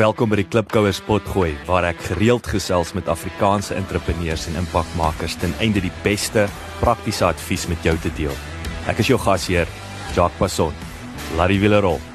Welkom by die Klipkouers Potgooi, waar ek gereeld gesels met Afrikaanse entrepreneurs en impakmakers ten einde die beste praktiese advies met jou te deel. Ek is jou gasheer, Jacques Passon. Laat die wiele rol.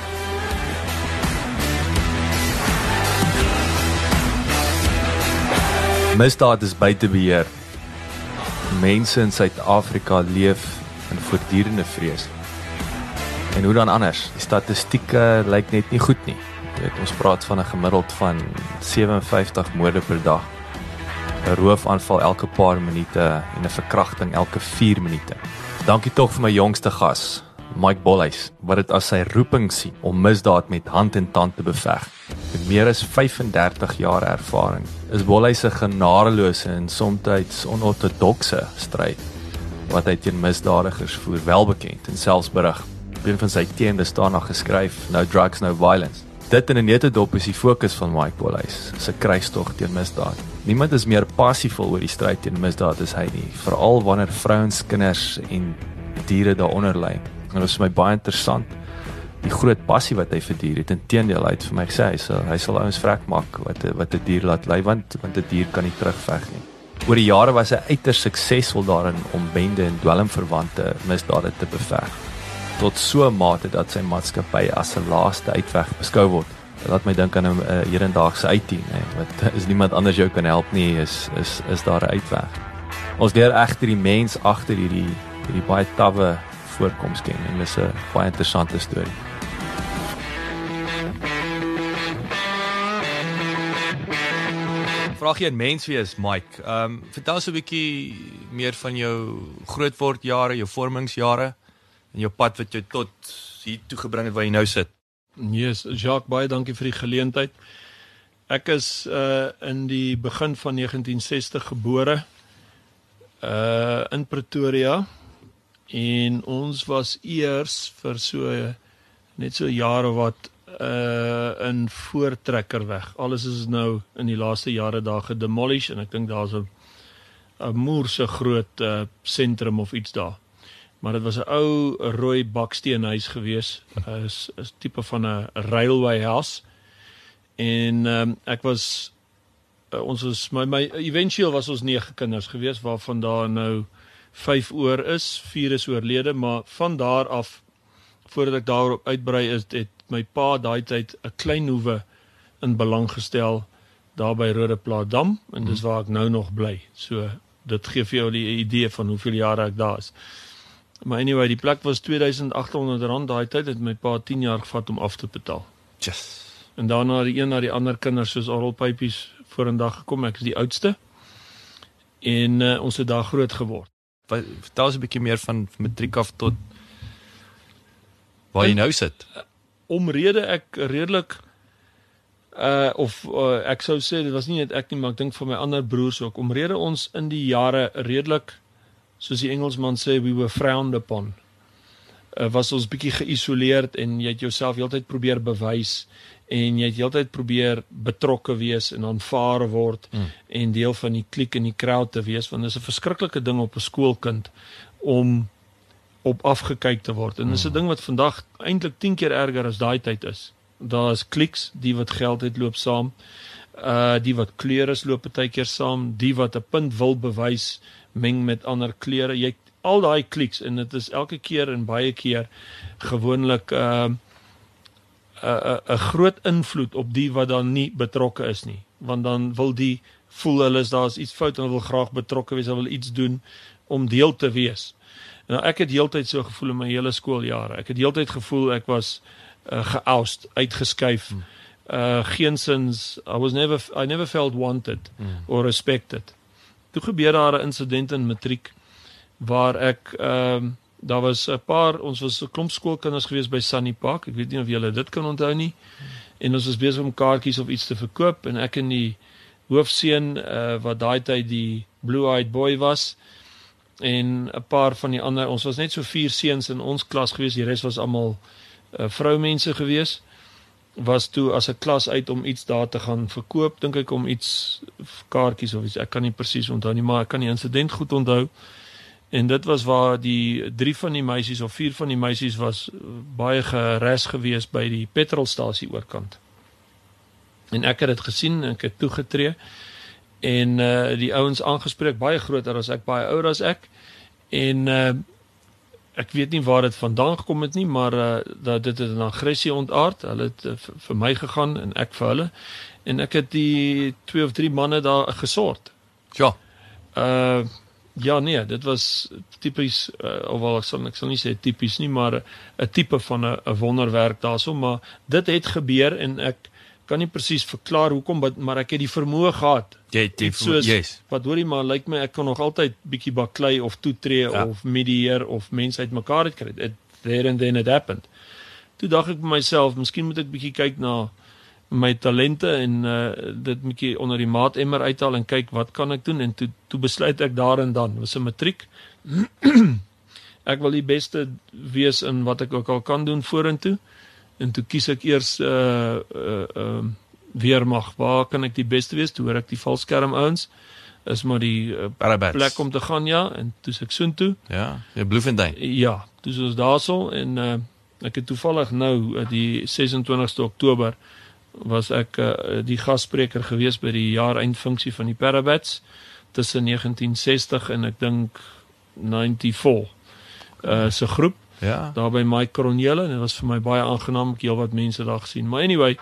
Misdaad is buite beheer. Mense in Suid-Afrika leef in voortdurende vrees. En hoe dan anders? Die statistieke lyk net nie goed nie. Ons praat van 'n gemiddeld van 57 moorde per dag, 'n roofaanval elke paar minute en 'n verkrachting elke 4 minute. Dankie tog vir my jongste gas, Mike Bolhuis, wat dit as sy roeping sien om misdaad met hand en tand te beveg. Met meer as 35 jaar ervaring is Bolhuis 'n genadeloose en soms onortodokse stryd wat hy teen misdadigers voer, welbekend en selfs berig. Een van sy teende staan nog geskryf, No Drugs, No Violence. Dit in 'n netedop is die fokus van Mike Bolhuis, se kruistog teen misdaad. Niemand is meer passievol oor die stryd teen misdaad as hy nie, veral wanneer vrouens, kinders en diere daaronder ly. En dit is vir my baie interessant, die groot passie wat hy vir diere het. Inteendeel, hy het vir my gesê, hy sal ouens vrek maak wat 'n dier laat ly, want 'n dier kan nie terugveg nie. Oor die jare was hy uiters suksesvol daarin om bende en dwelmverwante misdade te beveg, tot so 'n mate dat sy maatskappy as 'n laaste uitweg beskou word. Dit laat my dink aan 'n hedendaagse uitdien, wat as niemand anders jou kan help nie, is daar 'n uitweg. Ons leer egter die mens agter hierdie baie tawwe voorkoms ken, en dis 'n baie interessante storie. Vraag jy 'n mens wees, Mike. Vertel so 'n bietjie meer van jou grootwordjare, jou vormingsjare, en jou pad wat jou tot hier toe gebring het waar jy nou sit. Yes, Jacques, baie dankie vir die geleentheid. Ek is in die begin van 1960 gebore in Pretoria, en ons was eers vir net so jare wat in Voortrekkerweg. Alles is nou in die laaste jare daar gedemolish, en ek dink daar's 'n moerse groot sentrum of iets daar. Maar dit was 'n ou rooi baksteenhuis gewees, is tipe van 'n railway house. En ek was ons was eventueel was ons 9 kinders gewees, waarvan daar nou 5 oor is, 4 is oorlede, maar van daar af, voordat ek daarop uitbrei is, het my pa daai tyd 'n klein hoewe in belang gestel daar by Rodeplaasdam, en dis waar ek nou nog bly. So dit gee vir jou die idee van hoeveel jare ek daar is. Maar anyway, die plek was R2.800 daai tyd, het my pa 10 jaar gevat om af te betaal. Yes. En daarna die een na die ander kinders soos orrelpypies vorendag gekom. Ek is die oudste, en ons het daar groot geword. Vertel ons 'n bietjie meer van matriek af tot waar jy nou sit. Omrede ek redelik ek sou sê, dit was nie net ek nie, maar ek dink vir my ander broers ook, omrede ons in die jare redelik, soos die Engelsman sê, we were frowned upon, was ons bietjie geïsoleerd, en jy het jouself heeltyd probeer bewys, en jy het heeltyd probeer betrokke wees en aanvaar word, en deel van die kliek en die crowd te wees, want dit is 'n verskriklike ding op 'n skoolkind om op afgekyk te word. En dit is 'n ding wat vandag eintlik 10 keer erger as daai tyd is. Daar is kliks, die wat geld het loop saam, die wat kleur is loop partykeer saam, die wat 'n punt wil bewys meng met ander kleure. Jy al daai kliks, en dit is elke keer en baie keer gewoonlik 'n groot invloed op die wat dan nie betrokke is nie, want dan wil die voel daar is iets fout, en wil graag betrokke wees, wil iets doen om deel te wees. Nou, ek het heeltyd so gevoel in my hele skooljare. Ek het heeltyd gevoel ek was geoust, uitgeskuif. Geensins, I never felt wanted or respected. Toe gebeur daar 'n insident in matriek waar ek daar was 'n paar, ons was 'n klomp skoolkinders gewees by Sunny Park. Ek weet nie of julle dit kan onthou nie. En ons was besig om kaartjies of iets te verkoop, en ek en die hoofseun wat daai tyd die blue-eyed boy was, en 'n paar van die ander, ons was net so 4 seuns in ons klas gewees, die res was almal vroumense gewees, was toe as 'n klas uit om iets daar te gaan verkoop, dink ek om iets, kaartjies of iets, ek kan nie presies onthou nie, maar ek kan die insident goed onthou. En dit was waar die 3 van die meisies of 4 van die meisies was baie geres gewees by die petrolstasie oorkant. En ek het dit gesien, ek het toegetree en die ouens aangespreek, baie groter as ek, baie ouer as ek. En ek weet nie waar dit vandaan gekom het nie, maar dat dit het in aggressie ontaard. Hulle het vir my gegaan en ek vir hulle. En ek het die 2 of 3 manne daar gesort. Ja. Ja nee, dit was tipies, alhoewel ek sal nie sê tipies nie, maar 'n tipe van 'n wonderwerk daarso, maar dit het gebeur en ek kan nie presies verklaar hoekom, maar ek het die vermoë gehad. Jy het die Soos, yes. wat hoorie maar, lyk my ek kan nog altyd bietjie baklei of toetree of medieer of mense uitmekaar uitkry. There and then it happened. Toe dink ek by myself, miskien moet ek bietjie kyk na my talente en dit bietjie onder die maatemmer uithaal en kyk wat kan ek doen, en toe besluit ek daar en dan, was 'n matriek. Ek wil die beste wees in wat ek ook al kan doen vorentoe. En toe kies ek eers weermag. Waar kan ek die beste wees? Toe hoor ek die valskerm ouens is maar die plek om te gaan, ja, en toe is ek soontoe. Ja, Bloemfontein. Ja, toe is ons daarso en ek het toevallig nou die 26ste Oktober was ek die gasspreker gewees by die jaareindfunksie van die Parabats tussen 1960 en ek dink 94 se groep. Ja. Daar by Mike Cronjelle, en dit was vir my baie aangenaam, ek heel wat mense daar gesien. Maar anyway,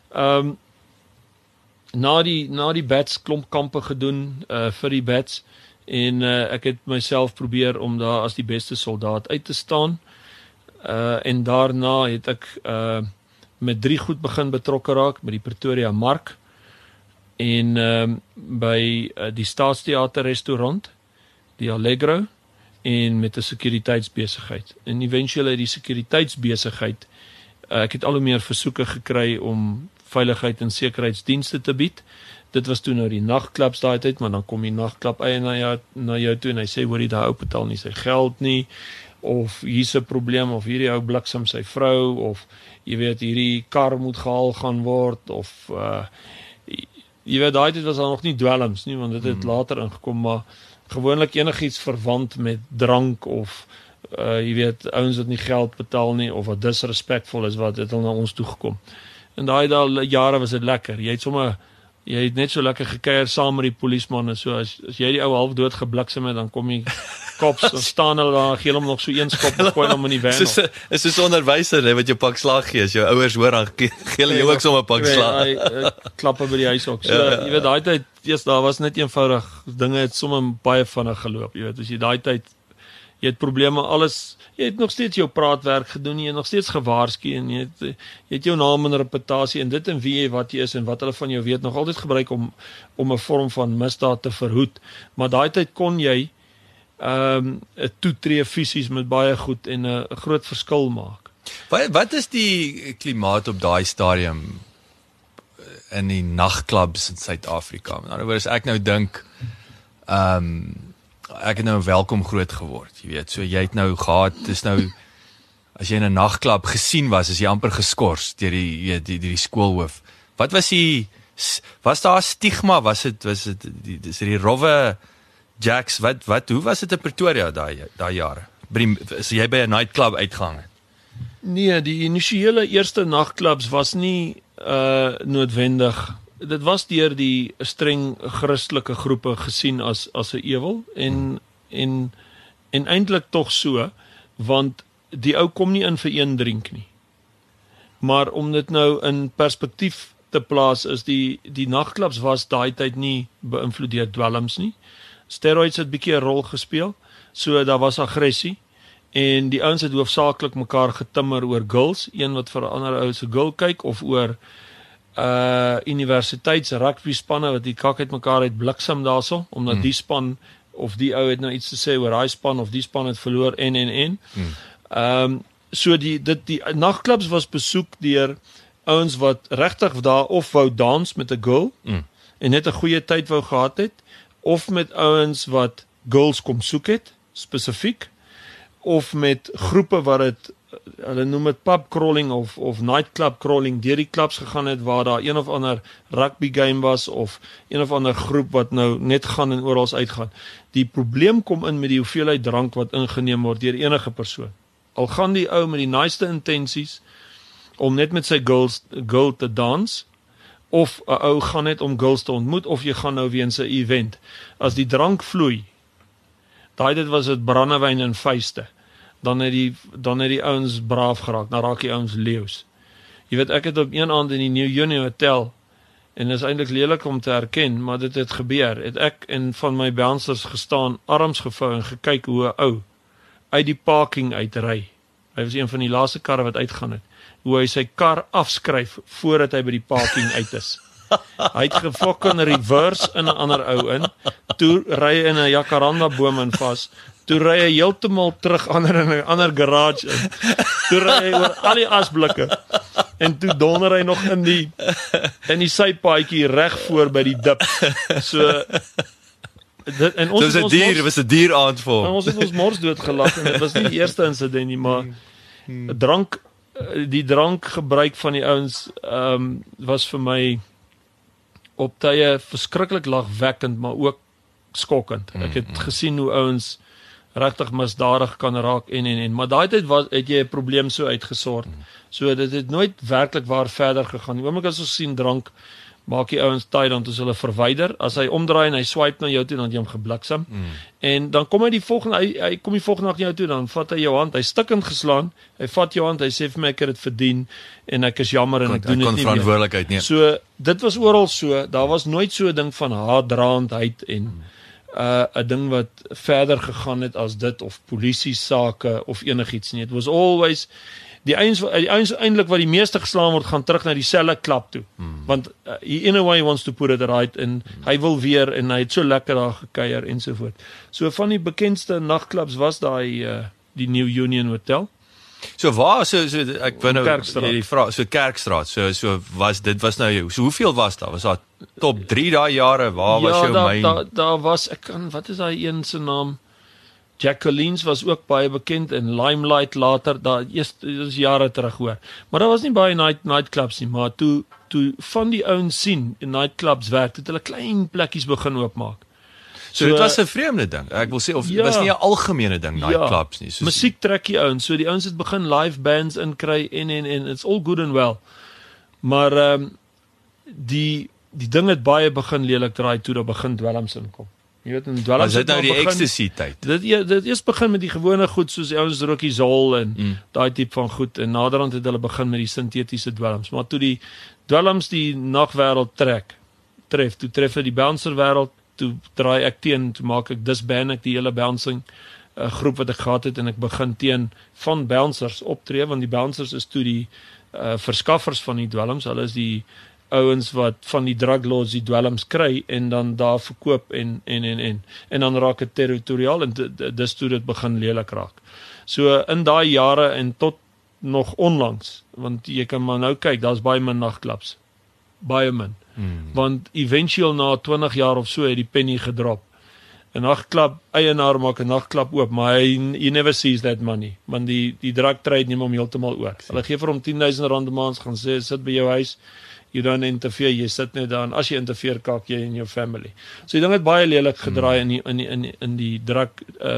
na die Bats klomp kampe gedoen vir die Bats, en ek het myself probeer om daar as die beste soldaat uit te staan, en daarna het ek met 3 goed begin betrokke raak, by die Pretoria Mark, en by die Staatsteater restaurant, die Allegro, en met 'n sekuriteitsbesigheid. En eventueel uit die sekuriteitsbesigheid, ek het al hoe meer versoeke gekry om veiligheid en sekuriteitsdienste te bied. Dit was toe nou die nagklubs daai tyd, maar dan kom die nagklub eienaar na jou toe en hy sê, hoorie, daai ou betaal nie sy geld nie, of hier's 'n probleem, of hierdie ou bliksem sy vrou, of jy weet, hierdie kar moet gehaal gaan word, of jy weet, daai tyd was daar nog nie dwelms nie, want dit het later ingekom, maar gewoonlik enigiets verwant met drank of jy weet, ouens wat nie geld betaal nie of wat disrespekvol is, wat het al na ons toe gekom. En daai jare was dit lekker. Jy het net so lekker gekuier saam met die polismanne, so as jy die ou half dood gebliksem het, dan kom die kops, dan staan hulle daar, gee hom nog so een skop, en gooi hom in die van. Is soos 'n onderwyser, wat jou pak slag gee, as jou ouers hoor, dan gee hulle jou ook sommer 'n pak slag. Klappe by die huis ook. So, jy weet, daai tyd, daar was net eenvoudig, dinge het sommer baie vinnig geloop, jy weet, as jy daai tyd, jy het probleme, alles, jy het nog steeds jou praatwerk gedoen, jy het nog steeds gewaarsku, en jy het jou naam en reputasie, en dit en wie jy, wat jy is, en wat hulle van jou weet, nog altyd gebruik om 'n vorm van misdaad te verhoed, maar daai tyd kon jy 'n toetree fisies met baie goed en 'n groot verskil maak. Wat is die klimaat op daai stadium in die nagklubs in Suid-Afrika? In ander woorde, ek nou dink, ek het nou welkom groot geword, jy weet, so jy het nou gehad, dis nou, as jy in 'n nagklub gesien was, is jy amper geskort deur die skoolhoof. Wat was daar stigma, was dit die rowwe Jacks, hoe was dit in Pretoria daai jare? As jy by 'n nightclub uitgang het? Nee, die initiële eerste nagklubs was nie noodwendig. Dit was deur die streng Christelike groepe gesien as 'n ewel, en eintlik tog so, want die ou kom nie in vir een drink nie. Maar om dit nou in perspektief te plaas, is die nagklubs was daai tyd nie beïnvloed deur dwelms nie. Steroids het 'n bietjie 'n rol gespeel, so daar was aggressie, en die ouens het hoofsaaklik mekaar getimmer oor girls, een wat vir 'n ander ou se girl kyk, of oor universiteits rugby spanne wat die kak uit mekaar uit bliksem daarso, omdat die span of die ou het nou iets te sê oor daai span of die span het verloor en. So die nagklubs was besoek deur ouens wat regtig daar of wou dans met 'n girl en net 'n goeie tyd wou gehad het, of met ouens wat girls kom soek het spesifiek, of met groepe wat dit, hulle noem dit pub crawling of nightclub crawling, deur die klubs gegaan het waar daar een of ander rugby game was of een of ander groep wat nou net gaan en oral uitgaan. Die probleem kom in met die hoeveelheid drank wat ingeneem word deur enige persoon. Al gaan die ou met die naaste intensies om net met sy girl te dans, of 'n ou gaan net om girls te ontmoet, of jy gaan nou weens 'n event. As die drank vloei, dit was dit brandewyn en vuiste, dan het die ouens braaf geraak, dan raak die ouens leeu's. Jy weet, ek het op een aand in die New Union Hotel, en dit is eintlik lelik om te erken, maar dit het gebeur, het ek en van my bouncers gestaan, arms gevou en gekyk hoe 'n ou uit die parking uitry. Hy was een van die laaste karre wat uitgaan het. Hoe hy sy kar afskryf voordat hy by die parking uit is. Hy het gefokken reverse in 'n ander ou in, toe ry hy in 'n jacaranda boom in vas, toe ry hy heeltemal terug in 'n ander garage in, toe ry hy oor al die asblikke, en toe donder hy nog in die sypaadjie reg voor by die dip. So, en ons dit was 'n dier aand vir hom. Ons het ons mors doodgelag, en dit was nie die eerste insident nie, maar die drankgebruik van die ouens was vir my op tye verskriklik lagwekkend, maar ook skokkend. Ek het gesien hoe ouens regtig misdadig kan raak en maar daai tyd het jy 'n probleem so uitgesort. So dit het nooit werklik waar verder gegaan. Die oomblik as ons sien drank, maak die ouens taai, dan toe hulle verwyder. As hy omdraai en hy swipe na jou toe, dan het jy hom gebliksem. En dan kom hy die volgende dag na jou toe, dan vat hy jou hand, hy stikkend geslaan, hy vat jou hand, hy sê vir my ek het dit verdien, en ek is jammer en ek doen dit nie meer. Verantwoordelikheid neem. So, dit was oral so, daar was nooit so 'n ding van haatdraandheid en 'n ding wat verder gegaan het as dit, of polisie sake, of enigiets nie. It was always, die ouens eintlik wat die meeste geslaan word, gaan terug na dieselfde klap toe. Want in a way he wants to put it right, en hy wil weer, en hy het so lekker daar gekuier, en so voort. So van die bekendste nagklubs was die New Union Hotel. So waar, ek wou nou Kerkstraat. hierdie vraag, so Kerkstraat, so was nou jou, so hoeveel was daar? Was daar top 3 daai jare, waar was jou myn? Daar was, wat is daai een se naam? Jacqueline's was ook baie bekend, en Limelight later, dit is jare terug hoor. Maar daar was nie baie nightclubs nie, maar toe van die ouens sien, in nightclubs werk, het hulle klein plekkies begin oopmaak. So dit was 'n vreemde ding, ek wil sê, of was nie 'n algemene ding, nightclubs nie. Musiek trek die ouens, so die ouens het begin live bands inkry, en it's all good and well. Maar die ding het baie begin lelik draai, toe daar begin dwelms inkom. Jy weet, en dwelms was dit nou die ecstasy tyd? Dit eers begin met die gewone goed, soos die ouens Rookiezol en daai tipe van goed, en naderhand het hulle begin met die sintetiese dwelms. Maar toe die dwelms die nagwêreld tref, toe tref hy die bouncer wêreld, toe draai ek teen, toe maak ek disband ek die hele bouncing groep wat ek gehad het, en ek begin teen van bouncers optree, want die bouncers is toe die verskaffers van die dwelms, hulle is die ouens wat van die drug lords die dwelms kry, en dan daar verkoop, en dan raak het territoriaal, en dis toe dit begin lelik raak. So in daai jare, en tot nog onlangs, want jy kan maar nou kyk, daar's baie min nagklubs, baie min. Want eventueel na 20 jaar of so het die penny gedrop. 'n nagklub eienaar maak 'n nagklub oop, maar he never sees that money, want die drug trade neem hom heeltemal oor. Hulle gee vir hom R10,000 'n maand, gaan sê sit by jou huis, you don't interfere, jy sit net daar, en as jy interfere, kak jy in jou family. So die ding het baie lelik gedraai in die drug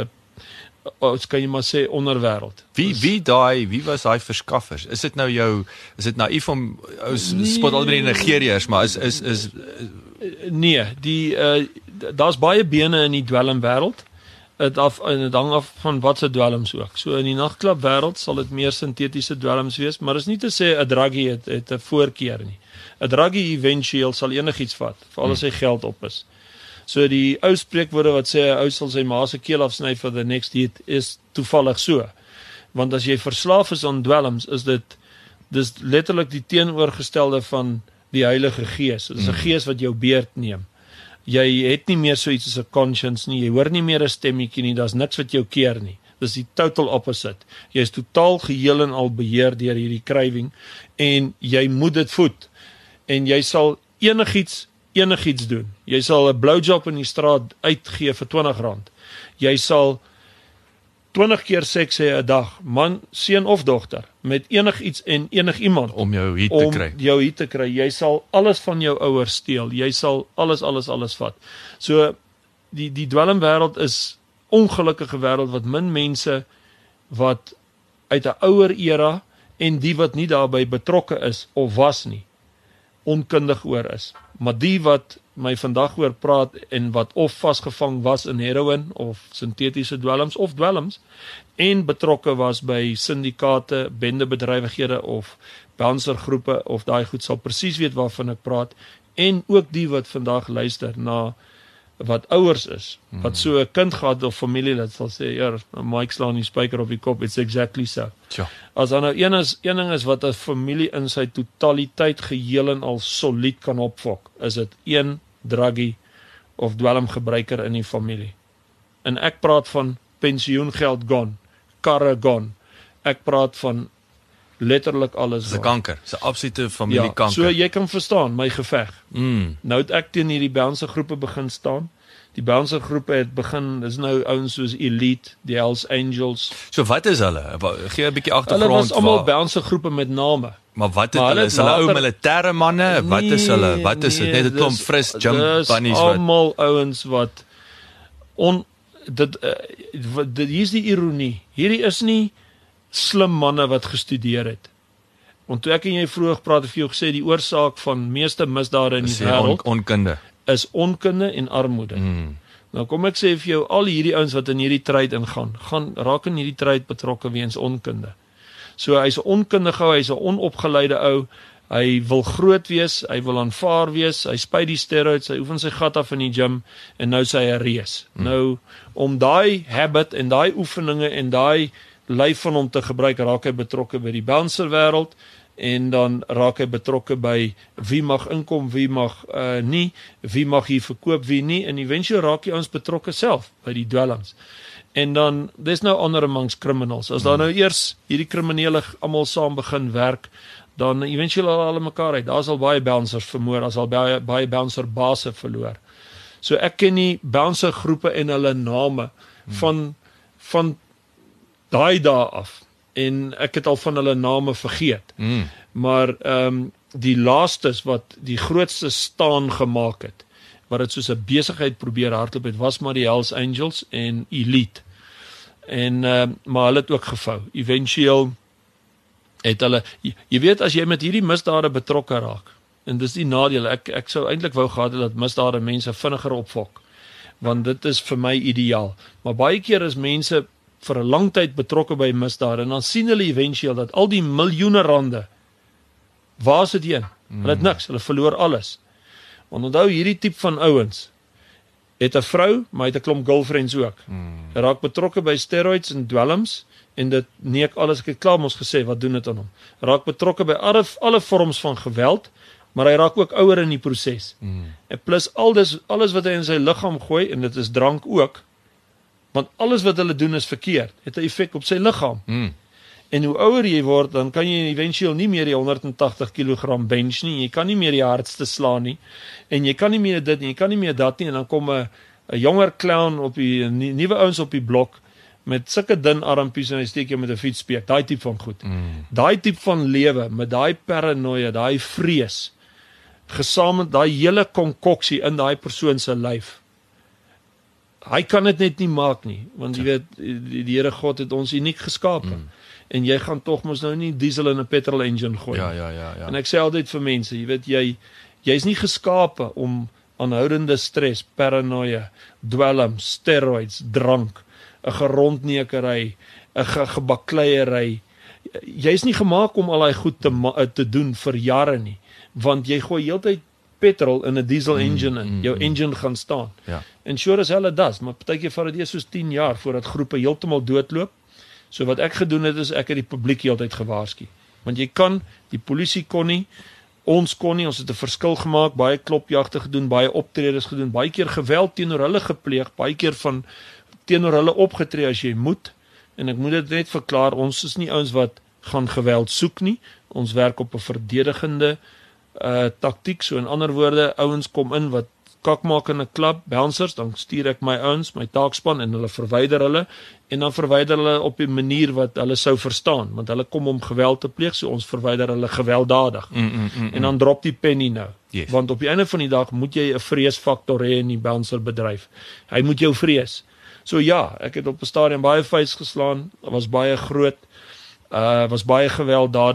kan jy maar sê onderwêreld. Wie was daai verskaffers? Is dit naïef om spot al die Nigeriërs, maar is nee, daar's baie bene in die dwelmwêreld. Dit hang af van wat se dwelms ook. So in die nagklub wêreld sal dit meer sintetiese dwelms wees, maar is nie te sê 'n druggie het 'n voorkeur nie. 'n Druggie eventueel sal enigiets vat, veral as hy geld op is. So die ou spreekwoorde wat sê 'n ou sal sy ma se keel afsny vir the next hit, is toevallig so. Want as jy verslaaf is aan dwelms, dis letterlik die teenoorgestelde van die Heilige Gees. Dit is 'n gees wat jou beurt neem. Jy het nie meer so iets as 'n conscience nie, jy hoor nie meer 'n stemmetjie nie, daar's niks wat jou keer nie. Dis die total opposite. Jy is totaal geheel en al beheer deur hierdie krywing, en jy moet dit voed. En jy sal enigiets doen. Jy sal 'n blowjob in die straat uitgee vir R20. Jy sal 20 keer seks hê 'n dag, man, seun of dogter, met enigiets en enigiemand om jou hier te kry. Jy sal alles van jou ouers steel. Jy sal alles vat. So die dwelmwêreld is ongelukkige wêreld wat min mense wat uit 'n ouer era, en die wat nie daarbey betrokke is of was nie, onkundig oor is. Maar die wat my vandag oor praat en wat of vasgevang was in heroin of sintetiese dwelms of dwelms en betrokke was by syndikate, bendebedrywighede of bouncergroepe of daai goed sal presies weet waarvan ek praat en ook die wat vandag luister na wat ouers is, wat so 'n kind gehad of familielid sal sê, ja, Mike slaan die spyker op die kop, it's exactly so. Tja. As daar nou een ding is wat 'n familie in sy totaliteit geheel en al solied kan opfok, is dit een druggie of dwelmgebruiker in die familie. En ek praat van pensioengeld gone, karre gone. Ek praat van letterlik alles. Dis 'n kanker, dis 'n absolute familiekanker. So jy kan verstaan my geveg. Nou het ek teen hierdie bouncer groepe begin staan. Die bouncer groepe het begin, dis nou ouens soos Elite, die Hells Angels. So wat is hulle? Gee 'n bietjie agtergrond. Hulle was almal bouncer groepe met name. Maar wat het hulle? Is hulle ou militêre manne? Wat is hulle? Wat is dit? Net 'n klomp fris jump bunnies wat almal ouens wat hier is die ironie. Hierdie is nie slim manne wat gestudeer het. Want toe ek en jy vroeër gepraat het, vir jou gesê die oorsaak van meeste misdade in die wêreld onkunde. Is onkunde en armoede. Nou kom ek sê vir jou, al hierdie ouens wat in hierdie tryd ingaan, raak in hierdie tryd betrokke weens onkunde. So hy's 'n onkundige ou, hy's 'n onopgeleide ou, hy wil groot wees, hy wil aanvaar wees, hy spuit die steroids, hy oefen sy gat af in die gym en nou sê hy 'n reus. Nou om daai habit en daai oefeninge en daai lyf van hom te gebruik, raak hy betrokke by die bouncer wêreld en dan raak hy betrokke by wie mag inkom, wie mag nie, wie mag hier verkoop, wie nie, en eventueel raak jy ons betrokke self by die dwelms. En dan, there's no honor amongst criminals. As daar nou eers hierdie kriminele almal saam begin werk, dan eventueel al hulle mekaar uit. Daar is al baie bouncers vermoor, as al baie bouncer base verloor. So ek ken die bouncer groepe en hulle name van daai dae af. En ek het al van hulle name vergeet. Maar die laastes wat die grootste staan gemaak het, wat dit soos 'n besigheid probeer hardloop het, was maar die Hells Angels en Elite. En maar hulle het ook gevou. Eventueel het hulle, jy weet as jy met hierdie misdade betrokke raak, en dis die nadeel, ek sou eintlik wou gehad het dat misdade mense vinniger opfok, want dit is vir my ideaal. Maar baie keer is mense vir 'n lang tyd betrokke by misdade en dan sien hulle eventueel dat al die miljoene rande, waar is dit heen? Hulle het niks, hulle verloor alles. Want onthou hierdie tipe van ouens het 'n vrou, maar het 'n klomp girlfriends ook. Hy raak betrokke by steroids en dwelms en dit neek alles, ek het klaar mos gesê wat doen dit aan hom. Raak betrokke by alle vorms van geweld, maar hy raak ook ouer in die proses. En plus alles wat hy in sy liggaam gooi en dit is drank ook, want alles wat hulle doen is verkeerd, het 'n effek op sy liggaam. En hoe ouer jy word, dan kan jy eventueel nie meer die 180 kg bench nie, jy kan nie meer die hardste slaan nie, en jy kan nie meer dit nie, jy kan nie meer dat nie, en dan kom 'n jonger clown op die nuwe ouens op die blok met sulke dun armpies en hy steek jou met 'n fietspeek, daai tipe van goed. Daai tipe van lewe met daai paranoia, daai vrees, gesamentlik daai hele konkoksie in daai persoon se lyf. Hy kan dit net nie maak nie, want jy weet die Here God het ons uniek geskape. En jy gaan tog mos nou nie diesel in 'n petrol engine gooi. Ja. En ek sê altyd vir mense, jy weet jy's nie geskape om aanhoudende stres, paranoia, dwelm, steroids, drank, 'n gerondnekery, 'n gebakleierery. Jy's nie gemaak om al daai goed te doen vir jare nie, want jy gooi heeltyd petrol in 'n diesel engine in. Jou engine gaan staan. Ja. En sure as hell does, maar partykeer vat dit eers soos 10 jaar voordat groepe heeltemal doodloop. So wat ek gedoen het is ek het die publiek heeltyd gewaarsku. Want jy kan, die polisie kon nie, ons kon nie, ons het 'n verskil gemaak, baie klopjagte gedoen, baie optredes gedoen, baie keer geweld teenoor hulle gepleeg, baie keer van teenoor hulle opgetree as jy moet. En ek moet dit net verklaar, ons is nie ouens wat gaan geweld soek nie. Ons werk op 'n verdedigende taktiek, so in ander woorde, ouens kom in wat kak maak in 'n klub, bouncers, dan stuur ek my ouens, my taakspan en hulle verwyder hulle en dan verwyder hulle op 'n manier wat hulle sou verstaan, want hulle kom om geweld te pleeg, so ons verwyder hulle gewelddadig. En dan drop die penny nou. Yes. Want op die einde van die dag moet jy 'n vreesfaktor hê in die bouncer bedryf. Hy moet jou vrees. So ja, ek het op 'n stadium baie vuis geslaan, was baie groot, was baie gewelddadig,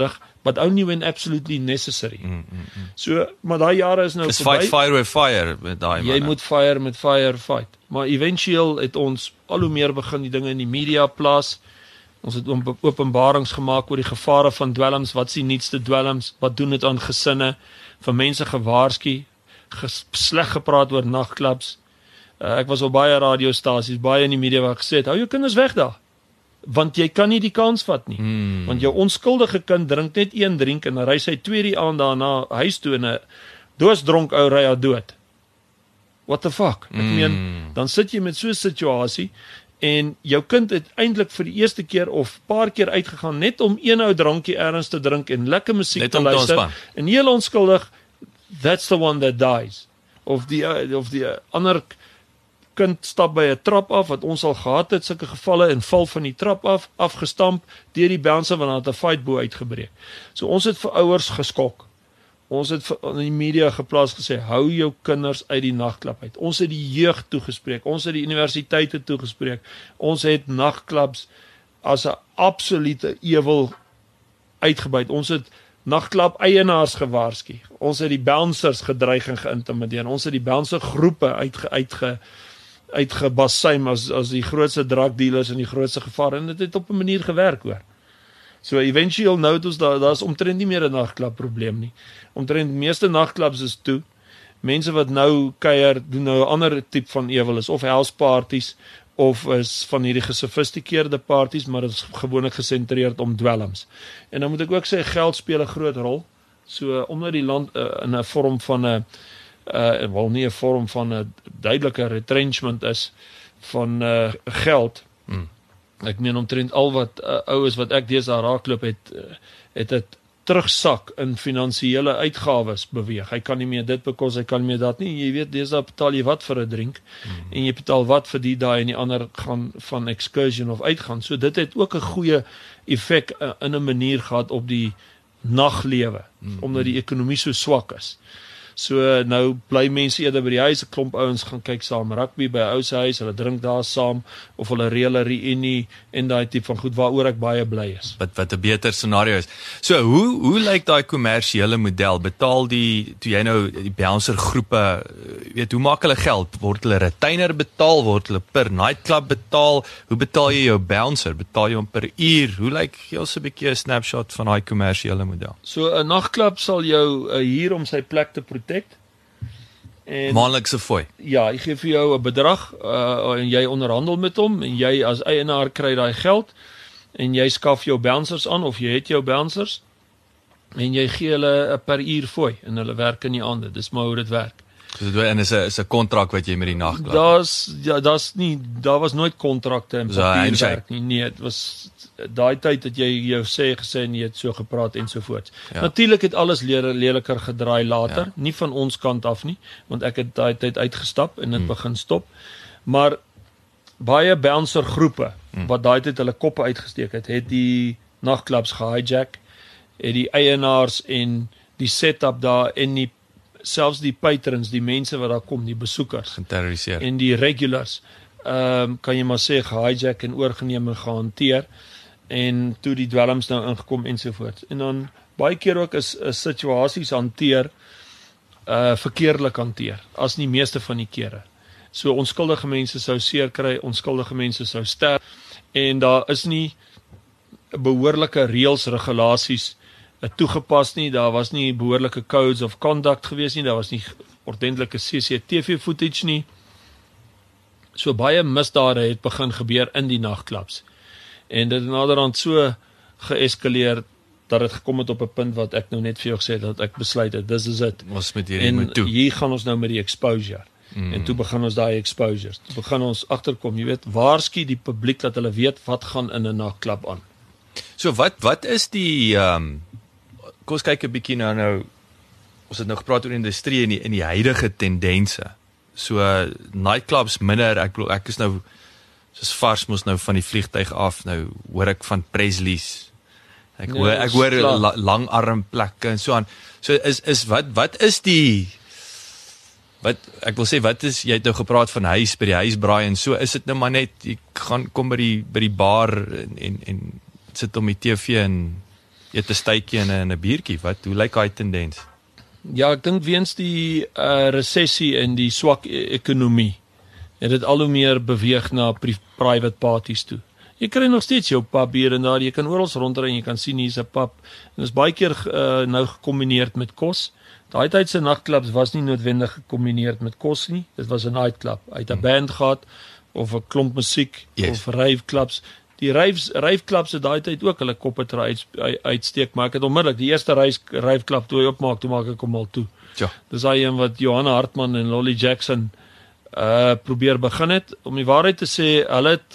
but only when absolutely necessary. So, maar daai jare is nou Is fight fire with fire met daai Jy moet fire met fire fight. Maar eventueel het ons al hoe meer begin die dinge in die media plaas. Ons het openbarings gemaak oor die gevare van dwelms, wat is die nuutste dwelms, wat doen dit aan gesinne, vir mense gewaarsku, sleg gepraat oor nagklubs. Ek was op baie radiostasies, baie in die media waar gesê het, hou jou kinders weg daar. Want jy kan nie die kans vat nie. Want jou onskuldige kind drink net 1 drink en dan ry sy 2 die aand daarna huis toe en 'n doosdronk ou ry haar dood. What the fuck? Ek meen, dan sit jy met so 'n situasie en jou kind het eintlik vir die eerste keer of paar keer uitgegaan net om een ou drankie ergens te drink en lekker musiek te luister. En heel onskuldig, that's the one that dies. Of die ander kind stap by 'n trap af, wat ons al gehad het, sulke gevalle, en val van die trap af, afgestamp, deur die bouncer, want hy het 'n fight bo uitgebreek. So ons het vir ouers geskok. Ons het in die media geplaas gesê, hou jou kinders uit die nagklub uit. Ons het die jeug toegespreek, ons het die universiteite toegespreek, ons het nagklubs as 'n absolute ewel uitgebuit. Ons het nagklub eienaars gewaarsku. Ons het die bouncers gedreig en geïntimideer. Ons het die bouncer groepe uitgebasuim as die grootste drug dealers en die grootste gevaar, en dit het op 'n manier gewerk hoor. So eventueel nou het ons daar's omtrent nie meer 'n nagklub probleem nie. Omtrent die meeste nagklubs is toe. Mense wat nou kuier doen nou 'n ander tipe van ewel, is of house parties of is van hierdie gesofistikeerde parties, maar dit is gewoonlik gesentreerd om dwelms. En dan moet ek ook sê geld speel 'n groot rol. So omdat die land in 'n vorm van 'n wel nie 'n vorm van 'n duidelike retrenchment is van geld. Ek meen omtrent al wat oues wat ek deesdae raakloop het dit terugsak in finansiële uitgawes beweeg. Hy kan nie meer dit bekos, hy kan nie meer dat nie. Jy weet, deesdae betaal jy wat vir 'n drink en jy betaal wat vir die daai en die ander gaan van excursion of uitgaan. So dit het ook 'n goeie effek in 'n manier gehad op die naglewe, omdat die ekonomie so swak is. So nou bly mense eerder by die huis, 'n klomp ouens gaan kyk saam rugby by 'n ou se huis, hulle drink daar saam of hulle reël 'n reunie en daai tipe van goed waaroor ek baie bly is. Wat 'n beter scenario is. So hoe lyk daai kommersiële model? Betaal toe jy nou die bouncer groepe, weet, hoe maak hulle geld? Word hulle retainer betaal? Word hulle per nightclub betaal? Hoe betaal jy jou bouncer? Betaal jy hom per uur? Hoe lyk gee ons 'n bietjie 'n snapshot van daai kommersiële model? So 'n nagklub sal jou huur om sy plek te protect. Maandelikse fooi. Ja, hy gee vir jou 'n bedrag en jy onderhandel met hom en jy as eienaar kry daai geld en jy skaf jou bouncers aan of jy het jou bouncers en jy gee hulle 'n per uur fooi en hulle werk in die aande. Dis maar hoe dit werk. So dit is 'n kontrak wat jy met die nagklub. Daar was nooit kontrakte en papierwerk nie. Nee, dit was daai tyd dat jy jou gesê en jy het so gepraat en so voort. Ja. Natuurlik het alles leliker gedraai later, nie van ons kant af nie, want ek het daai tyd uitgestap en dit begin stop. Maar baie bouncer groepe wat daai tyd hulle koppe uitgesteek het die nagklubs gehijack, het die eienaars en die setup daar en selfs die patrons, die mense wat daar kom, die besoekers, geterroriseer en die regulars, kan jy maar sê gehijack en oorgeneem en gehanteer. En toe die dwelms nou ingekom ensovoorts. En dan baie keer ook is situasies hanteer, verkeerdelik hanteer, as nie meeste van die kere. So onskuldige mense sou seer kry, onskuldige mense sou sterf, en daar is nie behoorlike reëls, regulasies toegepas nie, daar was nie behoorlike codes of conduct gewees nie, daar was nie ordentlike CCTV footage nie. So baie misdade het begin gebeur in die nagklubs. En dit het naderhand so geeskaleer dat dit gekom het op 'n punt wat ek nou net vir jou gesê het, dat ek besluit het, dis is dit. Ons met hierdie moet toe. En hier gaan ons nou met die exposure. En toe begin ons daai exposures. Toe begin ons agterkom, jy weet, waarsku die publiek dat hulle weet wat gaan in 'n nagklub aan. So wat is die kom ons kyk 'n bietjie nou ons het nou gepraat oor industrie en die huidige tendense. So nightclubs minder, ek bedoel ek is nou soos vars mos nou van die vliegtuig af, nou hoor ek van Presley's. Ek hoor langarm plekke en so aan. So is wat is die ek wil sê wat is jy het nou gepraat van huis by die huisbraai en so, is dit nou maar net jy gaan kom by die bar en sit om die TV en eet 'n stytjie en 'n biertjie. Hoe lyk daai tendens? Ja, ek dink weens die resessie en die swak ekonomie het dit al hoe meer beweeg na private parties toe. Jy kry nog steeds jou pub hier en daar, jy kan oral rondry en jy kan sien hier's 'n pub. En dit is baie keer nou gekombineer met kos. Daai tyd se nagklubs was nie noodwendig gekombineer met kos nie. Dit was 'n nightclub. Uit 'n band gehad of 'n klomp musiek of raveclubs. Die raveclubs het daai tyd ook hulle koppe uitsteek, maar ek het onmiddellik die eerste raveclub toe opmaak, toe maak ek hom al toe. Ja. Dis daai een wat Johanna Hartman en Lolly Jackson probeer begin het. Om die waarheid te sê, hulle het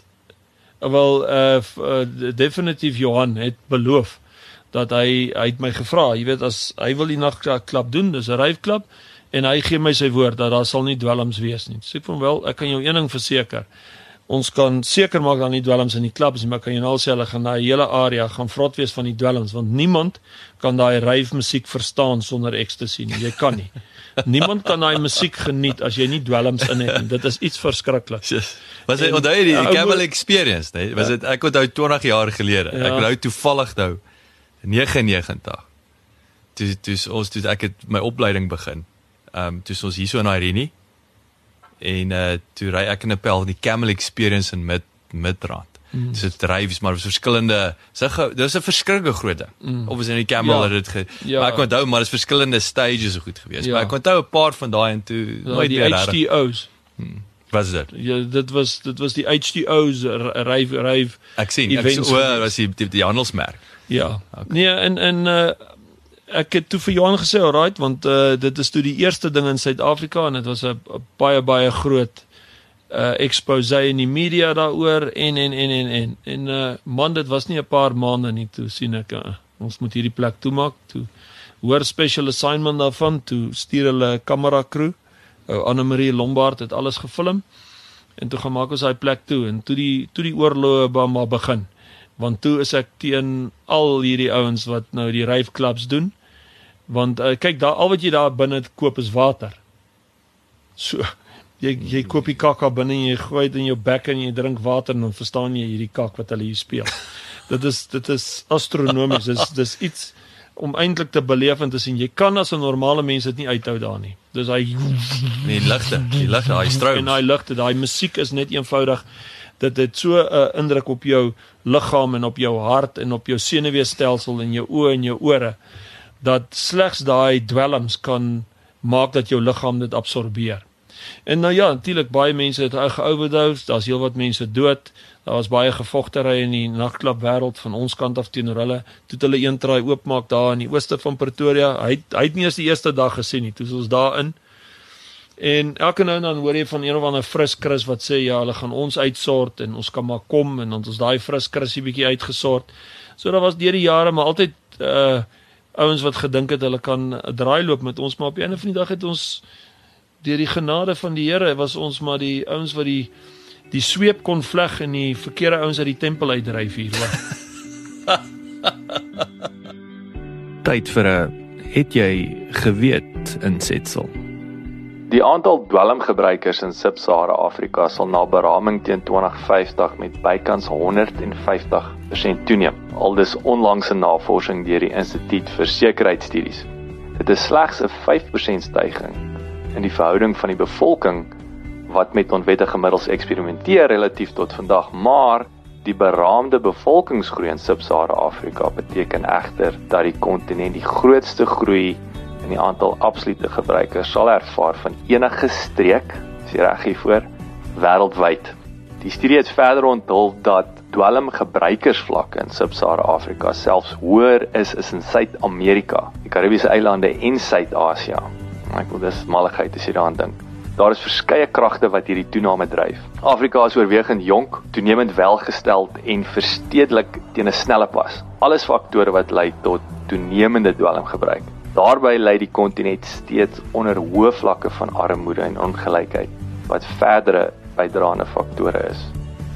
definitief Johan het beloof dat hy het my gevra, jy weet, as hy wil die nagklub doen, dis 'n raveclub, en hy gee my sy woord dat daar sal nie dwelms wees nie. Sê van wel, ek kan jou een ding verseker. Ons kan seker maak dat nie dwelms in die klubs nie, maar kan jy nou sê hulle gaan daai hele area gaan vrot wees van die dwelms, want niemand kan daai rave musiek verstaan sonder ecstasy nie. Jy kan nie. Niemand kan daai musiek geniet as jy nie dwelms in het nie. Dit is iets verskriklik. Was dit onthou jy die Camel Experience, nee? Was dit ek onthou 20 jaar gelede. Ek onthou toevallig nou 99. Toe ek het my opleiding begin. Toe ons hier so in Irene en toe ry ek in 'n pel die Camel Experience in Midrand. Dis dit dryfs maar verskillende dis 'n verskriklike groot ding. Of is in die Camel het dit maar ek onthou maar is verskillende stages so goed geweest. Maar ek onthou 'n paar van daai en toe nooit die HTO's. Was dit? Ja, dit was die HTO's rave. Ek sien, was die handelsmerk. Ja. Okay. Nee, en ek het toe vir Johan gesê, alright, want dit is toe die eerste ding in Suid-Afrika en dit was 'n baie groot expose in die media daaroor en man, dit was nie 'n paar maande nie, toe sien ek ons moet hierdie plek toemaak, toe hoor special assignment daarvan, toe stuur hulle kamera crew, Anne-Marie Lombard het alles gefilm en toe gaan maak ons daai plek toe en toe die oorloë maar begin. Want toe is ek teen al hierdie ouens wat nou die raveclubs doen. Want kyk, al wat jy daar binne koop is water. So, jy koop die kakka binne en jy gooi dit in jou bek en jy drink water en dan verstaan jy hierdie kak wat hulle hier speel. Dit is astronomies, dis iets om eintlik te beleef en te sien. Jy kan as 'n normale mens dit nie uithou daar nie. Dis hy die ligte, daai stroom. En daai ligte, daai musiek is net eenvoudig. Dit het so 'n indruk op jou liggaam en op jou hart en op jou senuweestelsel en jou oë en jou ore dat slegs daai dwelms kan maak dat jou liggaam dit absorbeer. En nou ja, natuurlik baie mense het geoverdose, daar's heelwat mense dood. Daar was baie gevogtery in die nagklub wêreld van ons kant af teenoor hulle. Toe hulle een draai oopmaak daar in die ooste van Pretoria. Hy het nie eens die eerste dag gesien nie. Toe ons daarin. En elke nou en dan hoor jy van een of ander fris Chris wat sê ja, hulle gaan ons uitsort en ons kan maar kom en dan ons daai fris Chrisie bietjie uitgesort. So daar was deur die jare maar altyd ouens wat gedink het hulle kan 'n draai loop met ons, maar op die einde van die dag het ons deur die genade van die Here was ons maar die ouens wat die sweep kon vleg en die verkeerde ouens uit die tempel uitdryf hier. Tyd vir 'n het jy geweet insetsel. Die aantal dwelmgebruikers in Sub-Sahara Afrika sal na beraming teen 2050 met bykans 150% toeneem. Aldus onlangs 'n navorsing deur die Instituut vir Sekuriteitsstudies. Dit is slegs 'n 5% styging in die verhouding van die bevolking wat met onwettige middels eksperimenteer relatief tot vandag, maar die beraamde bevolkingsgroei in Sub-Sahara Afrika beteken egter dat die kontinent die grootste groei in die aantal absolute gebruikers sal ervaar van enige streek, is jy reg hiervoor, wêreldwyd. Die studie het verder onthul dat dwelmgebruikersvlakke in Sub-Sahara Afrika selfs hoër is in Suid-Amerika, die Karibiese eilande en Suid-Asië. Ek wil dis malligheid as jy daaraan dink. Daar is verskeie kragte wat hierdie toename dryf. Afrika is oorwegend jonk, toenemend welgesteld en verstedelik teen 'n snelle pas. Alles faktore wat lei tot toenemende dwelmgebruik. Daarbey lê die kontinent steeds onder hoë vlakke van armoede en ongelykheid, wat verdere bydraende faktore is.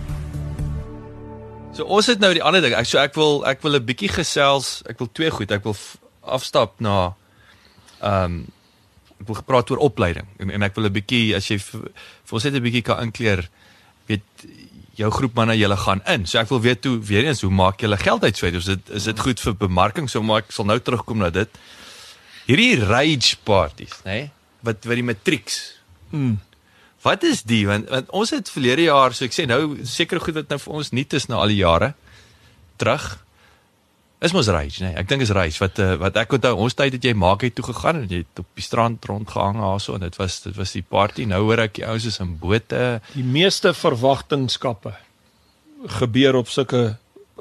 So ons het nou die ander ding. Ek wil 'n bietjie gesels. Ek wil twee goed. Ek wil afstap na ek wil gepraat oor opleiding en ek wil 'n bietjie as jy vir ons net 'n bietjie kan inkleer, weet jou groep manne julle gaan in. So ek wil weet weer eens, hoe maak julle geld uit so uit? Is dit goed vir bemarking? So maar ek sal nou terugkom na dit. Hierdie rage parties, né? Wat die matrieks. Wat is die? Want ons het verlede jaar, so ek sê nou, seker goed wat nou vir ons nuut is na al die jare terug. Is mos rage, nee. Ek dink is rage. Wat ek onthou, ons tyd het jy maak het toe gegaan en jy het op die strand rondgehang daarso en dit was die party. Nou hoor ek die ouens is in bote. Die meeste verwagtingskappe gebeur op sulke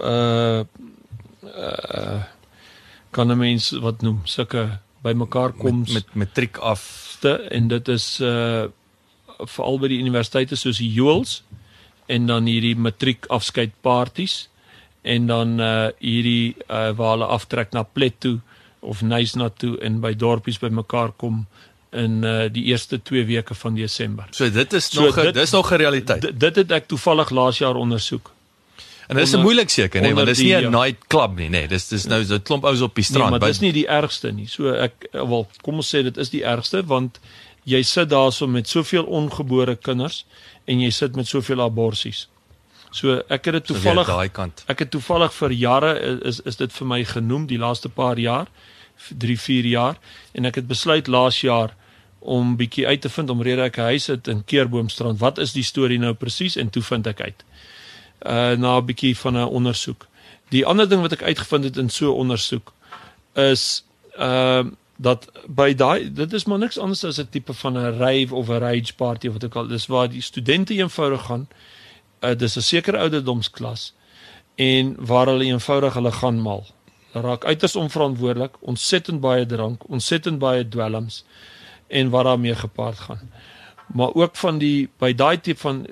kan 'n mens wat noem, sulke bymekaar koms met matriek af en dit is veral by die universiteite soos die Juels en dan hierdie matriek afskeidparties en dan hierdie waar hulle aftrek na Plet toe of Nysna toe en by dorpies bymekaar kom in die eerste 2 weke van Desember. So dit is nog 'n realiteit. Dit het ek toevallig laas jaar ondersoek. En dit is moeilik seker, nee, want dit is nie 'n night club nie, nee, dis nou so 'n klomp ouens op die strand. Nee, maar dis nie die ergste nie. So kom ons sê dit is die ergste want jy sit daarso met soveel ongebore kinders en jy sit met soveel aborsies. So ek het dit toevallig vir jare is dit vir my genoem die laaste paar jaar, 3-4 jaar en ek het besluit laas jaar om bietjie uit te vind omrede ek 'n huis het in Keurboomstrand. Wat is die storie nou presies en toe vind ek uit. Na 'n bietjie van 'n ondersoek. Die ander ding wat ek uitgevind het in so 'n ondersoek is dat by dit is maar niks anders as 'n tipe van 'n rave of 'n rage party of wat ook al. Dis waar die studente eenvoudig gaan. Dis 'n sekere ouderdomsklas en waar hulle eenvoudig hulle gaan mal. Hulle raak uiters onverantwoordelik, ontsettend baie drank, ontsettend baie dwelms en wat daarmee gepaard gaan. Maar ook van by daai tipe van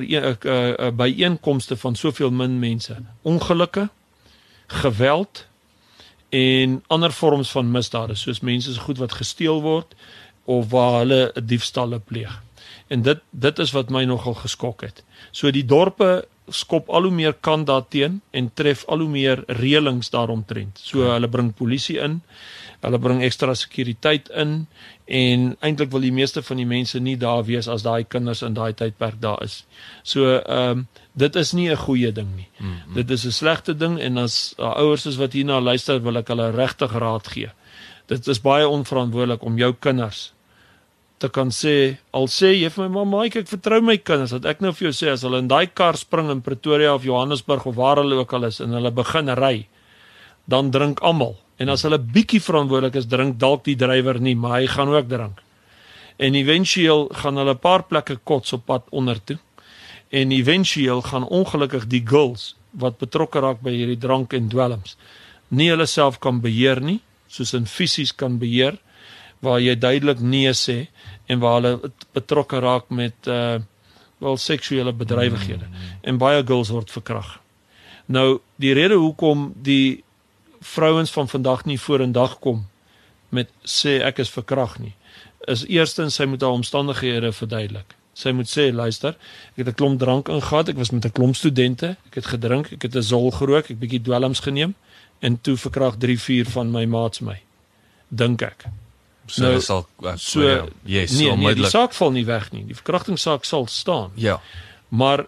byeenkomste van soveel min mense, ongelukke, geweld en ander vorms van misdade, soos mense se goed wat gesteel word of waar hulle diefstalle pleeg. En dit is wat my nogal geskok het. So die dorpe skop al hoe meer kant daarteen en tref al hoe meer reëlings daaromtrent. So hulle bring polisie in, hulle bring ekstra sekuriteit in en eintlik wil die meeste van die mense nie daar wees as daai kinders in daai tydperk daar is. So dit is nie 'n goeie ding nie. Dit is 'n slegte ding en as ouers is wat hierna luister, wil ek hulle regtig raad gee. Dit is baie onverantwoordelik om jou kinders te kan sê, al sê jy vir my mamma, ek vertrou my kinders, dat ek nou vir jou sê, as hulle in daai kar spring in Pretoria of Johannesburg of waar hulle ook al is, en hulle begin ry, dan drink almal. En as hulle bietjie verantwoordelik is, drink dalk die drywer nie, maar hy gaan ook drink. En eventueel gaan hulle 'n paar plekke kots op pad onder toe. En eventueel gaan ongelukkig die girls, wat betrokke raak by hierdie drank en dwelms, nie hulle self kan beheer nie, soos in fisies kan beheer, waar jy duidelik nee sê, en waar hulle betrokke raak met seksuele bedrywighede. En baie girls word verkrag. Nou, die rede hoekom die vrouens van vandag nie vorendag kom met sê ek is verkrag nie, is eerstens sy moet haar omstandighede verduidelik. Sy moet sê, luister, ek het 'n klomp drank ingehaat, ek was met 'n klomp studente, ek het gedrink, ek het 'n zol gerook, ek het bietjie dwelms geneem, en toe verkrag 3-4 van my maats my. Dink ek. So nou, sal nee, die saak val nie weg nie. Die verkrachtingssaak sal staan. Ja. Maar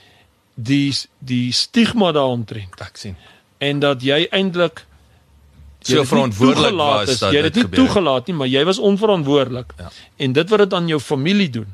die stigma daaromtrent. Ek sien. En dat jy eintlik so verantwoordelik was dat jy het dit nie toegelaat nie, maar jy was onverantwoordelik. Ja. En dit wat dit aan jou familie doen.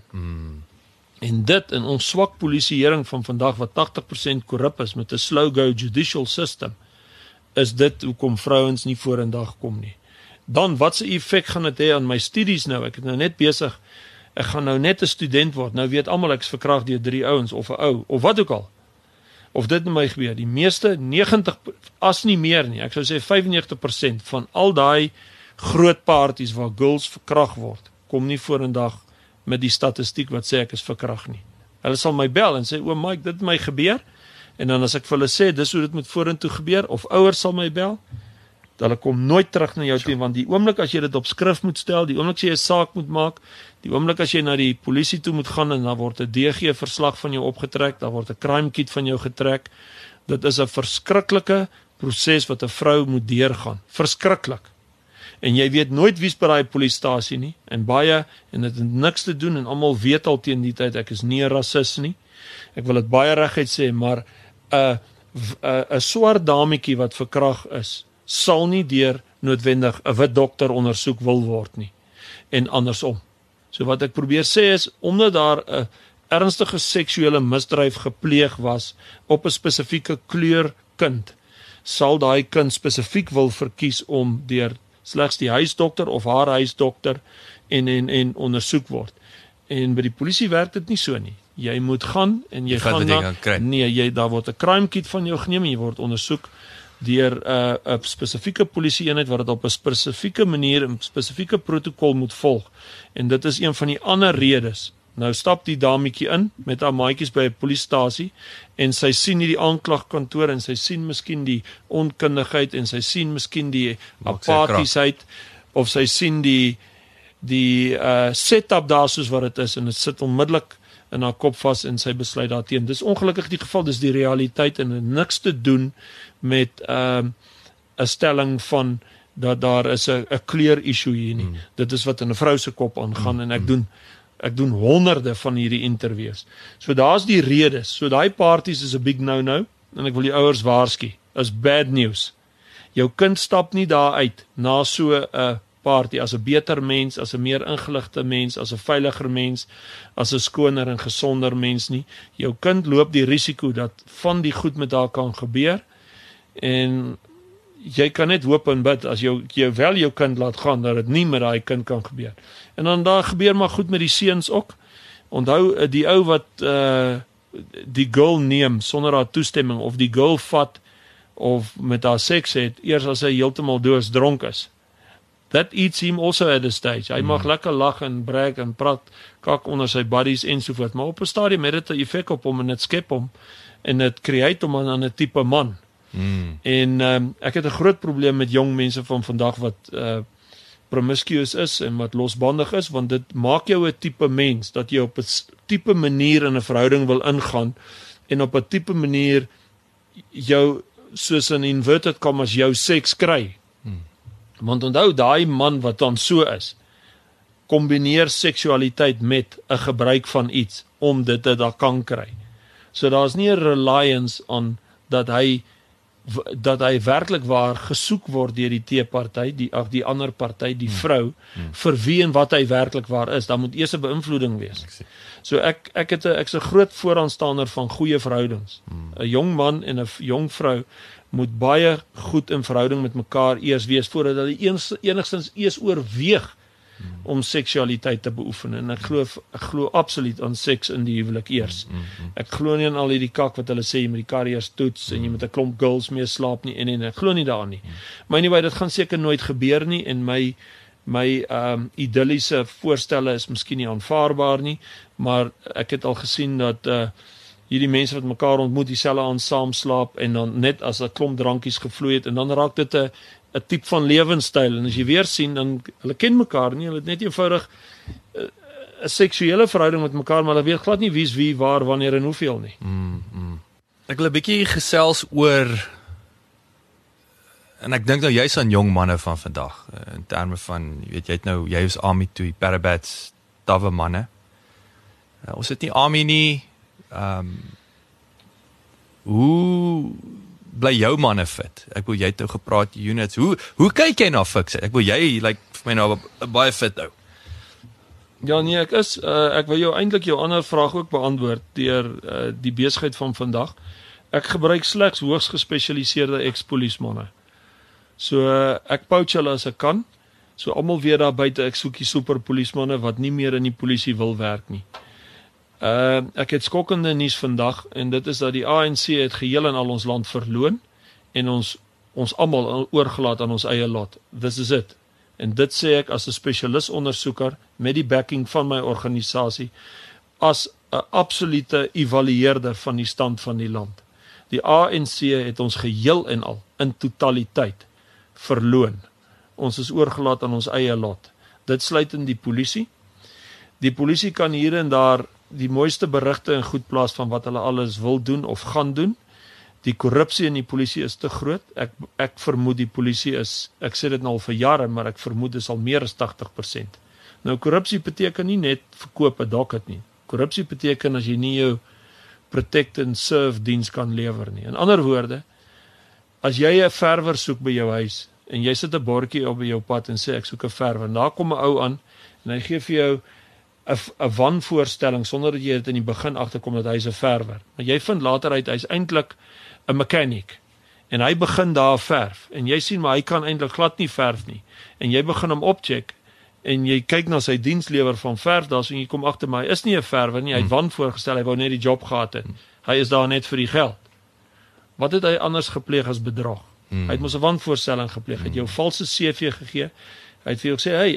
En dit in ons swak polisieering van vandag wat 80% korrup is met 'n slow go judicial system, is dit hoekom vrouens nie vorendag kom nie. Dan, wat se effek gaan dit hê aan my studies nou? Ek het nou net besig, ek gaan nou net 'n student word. Nou weet almal ek is verkragt deur 3 ouens of 'n ou of wat ook al. Of dit met my gebeur. Die meeste 90 as nie meer nie. Ek sou sê 95% van al daai groot parties waar girls verkragt word, kom nie vorendag met die statistiek wat sê ek is verkragt nie. Hulle sal my bel en sê, "O Mike, dit het my gebeur." En dan as ek vir hulle sê dis hoe dit met vorentoe gebeur, of ouers sal my bel, hulle kom nooit terug na jou toe, want die oomblik as jy dit op skrif moet stel, die oomblik as jy 'n saak moet maak, die oomblik as jy na die polisie toe moet gaan en dan word 'n DG verslag van jou opgetrek, dan word 'n crime kit van jou getrek. Dit is 'n verskriklike proses wat 'n vrou moet deurgaan. Verskriklik. En jy weet nooit wie's by daai polisiestasie nie, en dit het niks te doen en almal weet al teen die tyd ek is nie 'n rasis nie. Ek wil dit baie reguit sê, maar 'n swart dametjie wat verkragt is, sal nie deur noodwendig 'n wit dokter ondersoek wil word nie. En andersom. So wat ek probeer sê is, omdat daar 'n ernstige seksuele misdryf gepleeg was op 'n spesifieke kleur kind, sal daai kind spesifiek wil verkies om deur slegs die huisdokter of haar huisdokter en ondersoek word. En by die polisie werk dit nie so nie. Jy moet gaan en jy gaan daar word 'n crime kit van jou geneem en jy word ondersoek deur 'n spesifieke polisieeenheid wat dit op 'n spesifieke manier, 'n spesifieke protokol moet volg. En dit is een van die ander redes. Nou stap die dametjie in met haar maatjies by 'n polisiestasie en sy sien nie die aanklagkantoor en sy sien miskien die onkundigheid en sy sien miskien die apatiesheid of sy sien die setup daar soos wat dit is en dit sit onmiddellik in haar kop vas en sy besluit daarteen. Dis ongelukkig die geval, dis die realiteit en het niks te doen met 'n stelling van dat daar is 'n kleur issue hier nie. Dit is wat in 'n vrou se kop aangaan en ek doen honderde van hierdie interviews. So daar's die redes. So daai parties is 'n big no-no en ek wil die ouers waarsku. Is bad news. Jou kind stap nie daar uit na so 'n party as 'n beter mens, as 'n meer ingeligte mens, as 'n veiliger mens, as 'n skoner en gesonder mens nie. Jou kind loop die risiko dat van die goed met haar kan gebeur en jy kan net hoop en bid as jy wel jou kind laat gaan dat dit nie met daai kind kan gebeur. En dan daar gebeur maar goed met die seuns ook. Onthou die ou wat die girl neem sonder haar toestemming of die girl vat of met haar seks het eers as hy heeltemal doodsdronk is. That eats him also at a stage. Hy mag lekker lag en brag en praat kak onder sy buddies ensovoort, maar op 'n stadium het dit 'n effek op hom en dit skep hom en dit create hom aan 'n tipe man. En ek het 'n groot probleem met jong mense van vandag wat promiscuous is en wat losbandig is, want dit maak jou 'n tipe mens dat jy op 'n tipe manier in 'n verhouding wil ingaan en op 'n tipe manier jou soos in inverted commas jou seks kry. Want onthou daai man wat dan so is, kombineer seksualiteit met 'n gebruik van iets om dit te kan kry. So daar's nie 'n reliance on dat hy werklik waar gesoek word deur die teeparty, die ander party, die vrou, vir wie en wat hy werklik waar is. Daar moet eers 'n beïnvloeding wees. So ek's 'n groot vooraanstander van goeie verhoudings. 'n Jong man en 'n jong vrou moet baie goed in verhouding met mekaar eers wees voordat hulle enigstens eers oorweeg om seksualiteit te beoefen. En ek glo absoluut aan seks in die huwelik eers. Ek glo nie aan al hierdie kak wat hulle sê jy moet die kar eers toets en jy moet 'n klomp girls mee slaap nie en ek glo nie daarin nie. Maar anyway, dit gaan seker nooit gebeur nie en my idilliese voorstelle is miskien nie aanvaarbaar nie, maar ek het al gesien dat hierdie mense wat mekaar ontmoet dieselfde aand saam slaap en dan net as 'n klomp drankies gevloei het en dan raak dit 'n tipe van lewenstyl en as jy weer sien dan hulle ken mekaar nie, hulle het net eenvoudig 'n seksuele verhouding met mekaar, maar hulle weet glad nie wie's wie, waar, wanneer en hoeveel nie. Ek wil 'n bietjie gesels oor en ek dink nou jy's aan jong manne van vandag in terme van jy is army toe, parabats, tawwe manne. Ons het nie army nie. Hoe bly jou manne fit? Ek wil jy het nou gepraat units. Hoe kyk jy na fiksheid? Ek wil jy vir my nou baie fit ou. Ja nee, ek wil jou eintlik jou ander vraag ook beantwoord deur die besigheid van vandag. Ek gebruik slegs hoogs gespesialiseerde ex-polismanne. So ek poach hulle as ek kan. So almal weet daar buite ek soek die superpolismanne wat nie meer in die polisie wil werk nie. Ek het skokkende nuus vandag en dit is dat die ANC het geheel en al ons land verloon en ons almal oorgelaat aan ons eie lot. This is it. En dit sê ek as 'n spesialis ondersoeker met die backing van my organisasie as 'n absolute evalueerder van die stand van die land. Die ANC het ons geheel en al in totaliteit verloon. Ons is oorgelaat aan ons eie lot. Dit sluit in die polisie. Die polisie kan hier en daar die mooiste berigte en goed plaas van wat hulle alles wil doen of gaan doen. Die korrupsie in die polisie is te groot. Ek vermoed die polisie is, ek sê dit nou al vir jare, maar ek vermoed dit is al meer as 80%. Nou korrupsie beteken nie net verkoop 'n docket nie. Korrupsie beteken as jy nie jou protect and serve diens kan lewer nie. In ander woorde, as jy 'n verwer soek by jou huis en jy sit 'n bordjie op by jou pad en sê ek soek 'n verwer, en daar kom 'n ou aan en hy gee vir jou 'n wanvoorstelling sonder dat jy dit in die begin agterkom dat hy's 'n verwer. Maar jy vind later uit hy's eintlik 'n mechanic. En hy begin daar verf en jy sien maar hy kan eintlik glad nie verf nie. En jy begin hom opcheck en jy kyk na sy dienslewer van verf daar so en jy kom agter maar hy is nie 'n verwer nie, hy het wanvoorgestel, hy wou net die job gehad het. Hy is daar net vir die geld. Wat het hy anders gepleeg as bedrog? Hy het mos 'n wanvoorstelling gepleeg, hy het jou 'n valse CV gegee. Hy het vir jou gesê, hey,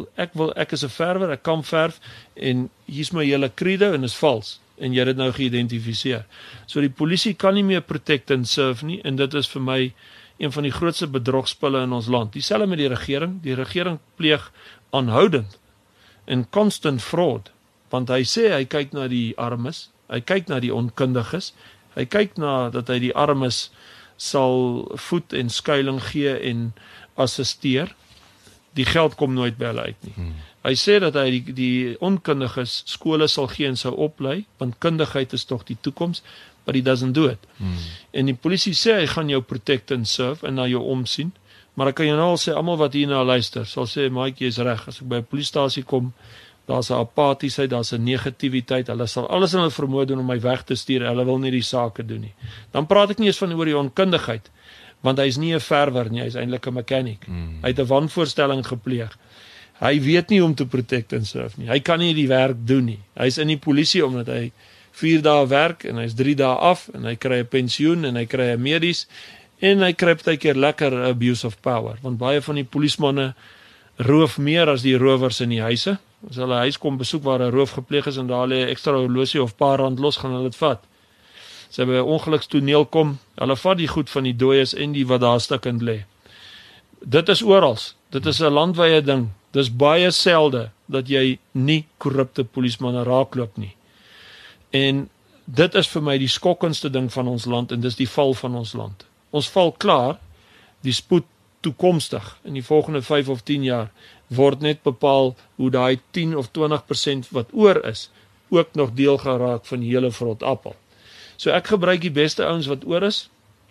ek is 'n verwer, ek kan verf en hier's my hele credo en is vals. En jy het dit nou geïdentifiseer. So die polisie kan nie meer protect and serve nie en dit is vir my een van die grootste bedrogspille in ons land. Dieselfde met die regering. Die regering pleeg aanhoudend en constant fraud, want hy sê hy kyk na die armes, hy kyk na die onkundiges, hy kyk na dat hy die armes sal voed en skuiling gee en assisteer. Die geld kom nooit by hulle uit nie. Hy sê dat hy die onkundiges skole sal gee en sou oplei, want kundigheid is tog die toekoms, but he doesn't do it. En die polisie sê hy gaan jou protect and serve en na jou omsien, maar ek kan jou nou al sê, almal wat hierna luister, sal sê, Mike, jy is reg, as ek by 'n polisiestasie kom, daar's 'n apatiesheid, daar's 'n negativiteit, hulle sal alles in hulle vermoë doen om my weg te stuur, hulle wil nie die sake doen nie. Dan praat ek nie eens van oor die onkundigheid, want hy is nie 'n verwer nie, hy is eintlik 'n mechanic. Hy het 'n wanvoorstelling gepleeg. Hy weet nie om te protect and serve nie. Hy kan nie die werk doen nie. Hy is in die polisie omdat hy 4 dae werk en hy's 3 dae af en hy kry 'n pensioen en hy kry 'n medies en hy kry partykeer lekker abuse of power, want baie van die polismanne roof meer as die rowers in die huise. As hulle huis kom besoek waar 'n roof gepleeg is en daar lê 'n ekstra horlosie of paar rand los, gaan hulle dit vat. As hy by 'n ongelukstoneel kom, hulle vat die goed van die dooies en die wat daar stukkend lê. Dit is oral. Dit is 'n landwyse ding. Dis baie selde dat jy nie korrupte polismanne raakloop nie. En dit is vir my die skokkendste ding van ons land en dis die val van ons land. Ons val klaar, die spoed toekomstig in die volgende 5 of 10 jaar word net bepaal hoe daai 10 of 20% wat oor is, ook nog deel geraak van die hele vrot appel. So ek gebruik die beste ouens wat oor is.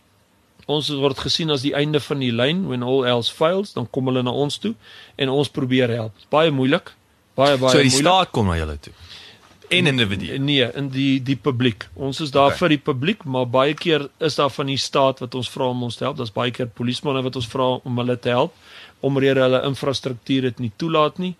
Ons word gesien as die einde van die lyn, when all else fails, dan kom hulle na ons toe en ons probeer help. Baie moeilik, baie So die moeilik. staat kom na julle toe. En individue. Nee, in die publiek. Ons is daar vir die publiek, maar baie keer is daar van die staat wat ons vra om ons te help. Daar's baie keer polismanne wat ons vra om hulle te help, omrede hulle infrastruktuur dit nie toelaat nie.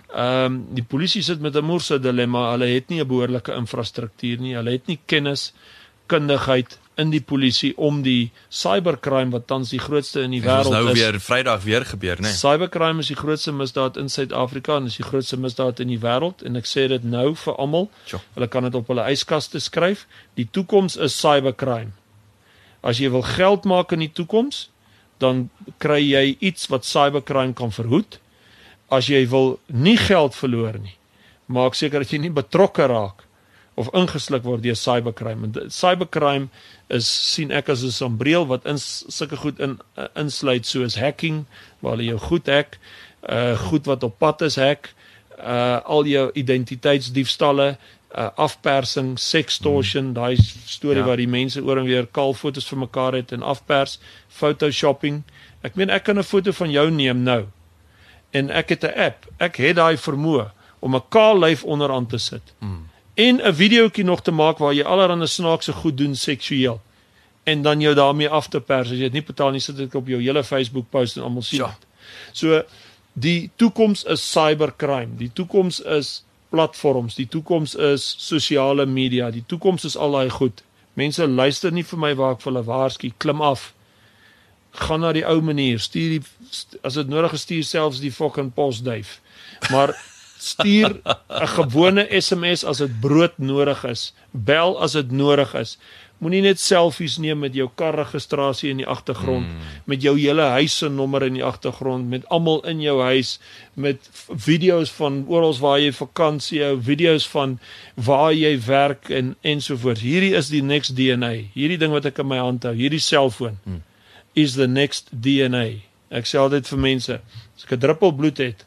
Die polisie sit met 'n moerse dilemma. Hulle het nie 'n behoorlike infrastruktuur nie. Hulle het nie kennis, kundigheid in die polisie om die cybercrime wat tans die grootste in die wêreld is. Dit is nou weer Vrydag weer gebeur, né? Cybercrime is die grootste misdaad in Suid-Afrika en is die grootste misdaad in die wêreld en ek sê dit nou vir almal. Hulle kan dit op hulle yskaste skryf. Die toekoms is cybercrime. As jy wil geld maak in die toekoms, dan kry jy iets wat cybercrime kan verhoed. As jy wil nie geld verloor nie, maak seker dat jy nie betrokke raak of ingesluk word deur cybercrime. En cybercrime sien ek as 'n sambreel wat sulke goed insluit soos hacking, waar hulle jou goed hack, goed wat op pad is hack, al jou identiteitsdiefstalle, afpersing, sextortion, daai storie waar die mense oor en weer kaal foto's vir mekaar het en afpers, photoshopping. Ek meen ek kan 'n foto van jou neem nou. En ek het 'n app. Ek het daai vermoë om 'n kaal lyf onderaan te sit. En 'n videoetjie nog te maak waar jy allerlei snaakse goed doen seksueel. En dan jou daarmee af te pers. As jy dit nie betaal nie, sit dit op jou hele Facebook post en almal sien dit. So die toekoms is cybercrime. Die toekoms is platforms. Die toekoms is sosiale media. Die toekoms is al daai goed. Mense luister nie vir my waar ek vir hulle waarsku, klim af. Gaan na die ou manier, stuur as dit nodig is, stuur selfs die fucking posduif. Maar stuur 'n gewone SMS as dit brood nodig is. Bel as dit nodig is. Moenie net selfies neem met jou karregistrasie in die agtergrond, met jou hele huis se nommer in die agtergrond, met almal in jou huis, met video's van oral waar jy vakansie hou, video's van waar jy werk en ensovoorts. Hierdie is die next DNA. Hierdie ding wat ek in my hand hou, hierdie selfoon is the next DNA. Ek sê altyd vir mense, as ek 'n druppel bloed het,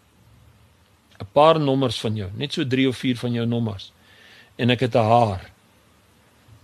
'n paar nommers van jou, net so 3 of 4 van jou nommers, en ek het 'n haar.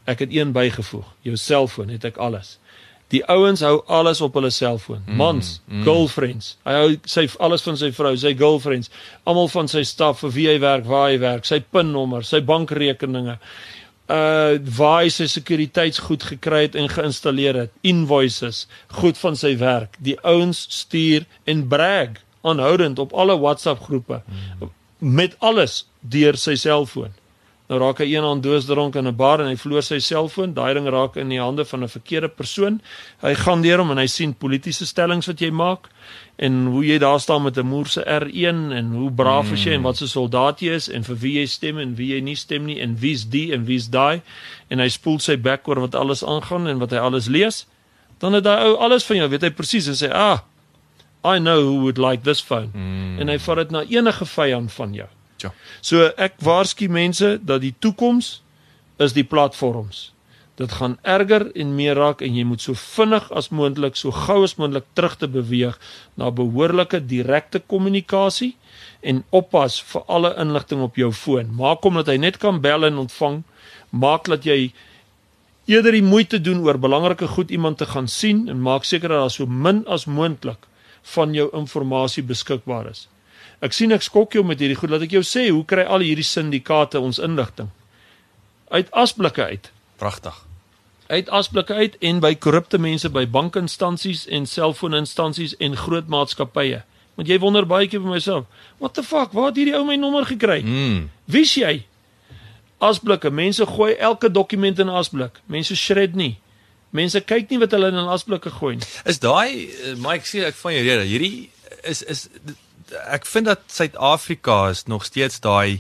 Ek het een bygevoeg, jou selfoon het ek alles. Die ouens hou alles op hulle selfoon. Mans, girlfriends. Hy hou alles van sy vrou, sy girlfriends, almal van sy staf, vir wie hy werk, waar hy werk, sy pinnommer, sy bankrekeninge, waar hy sy sekuriteitsgoed gekry het en geïnstalleer het, invoices, goed van sy werk. Die ouens stuur en brag aanhoudend op alle WhatsApp groepe, met alles deur sy selfoon. Nou raak hy een aan doosdronk in 'n bar en hy verloor sy selfoon, daai ding raak in die hande van 'n verkeerde persoon. Hy gaan deur hom en hy sien politieke stellings wat jy maak en hoe jy daar staan met 'n moerse R1 en hoe braaf is jy en wat so soldaat jy is en vir wie jy stem en wie jy nie stem nie en wie's die en wie's daai en hy spoel sy bek oor wat alles aangaan en wat hy alles lees. Dan het hy ou alles van jou, weet hy presies en sê, I know who would like this phone. En hy vat dit na enige vyand van jou. Ja. So ek waarsku mense dat die toekoms is die platforms. Dit gaan erger en meer raak en jy moet so vinnig as moontlik, so gou as moontlik terug te beweeg na behoorlike direkte kommunikasie en oppas vir alle inligting op jou foon. Maak hom dat hy net kan bel en ontvang. Maak dat jy eerder die moeite doen oor belangrike goed iemand te gaan sien en maak seker dat daar so min as moontlik van jou inligting beskikbaar is. Ek sien ek skok jou met hierdie goed, laat ek jou sê, hoe kry al hierdie syndikaate ons inligting? Uit asblikke uit. Pragtig. Uit asblikke uit en by korrupte mense by bankinstansies en selfooninstansies en groot maatskappye. Want jy wonder baie keer by myself, what the fuck, waar het hierdie ou my nommer gekry? Wie's jy? Asblikke, mense gooi elke dokument in 'n asblik. Mense shred nie. Mense kyk nie wat hulle in 'n asblikke gooi nie. Is daai, Mike, sê ek van jou rede, hierdie is ek vind dat Suid-Afrika is nog steeds daai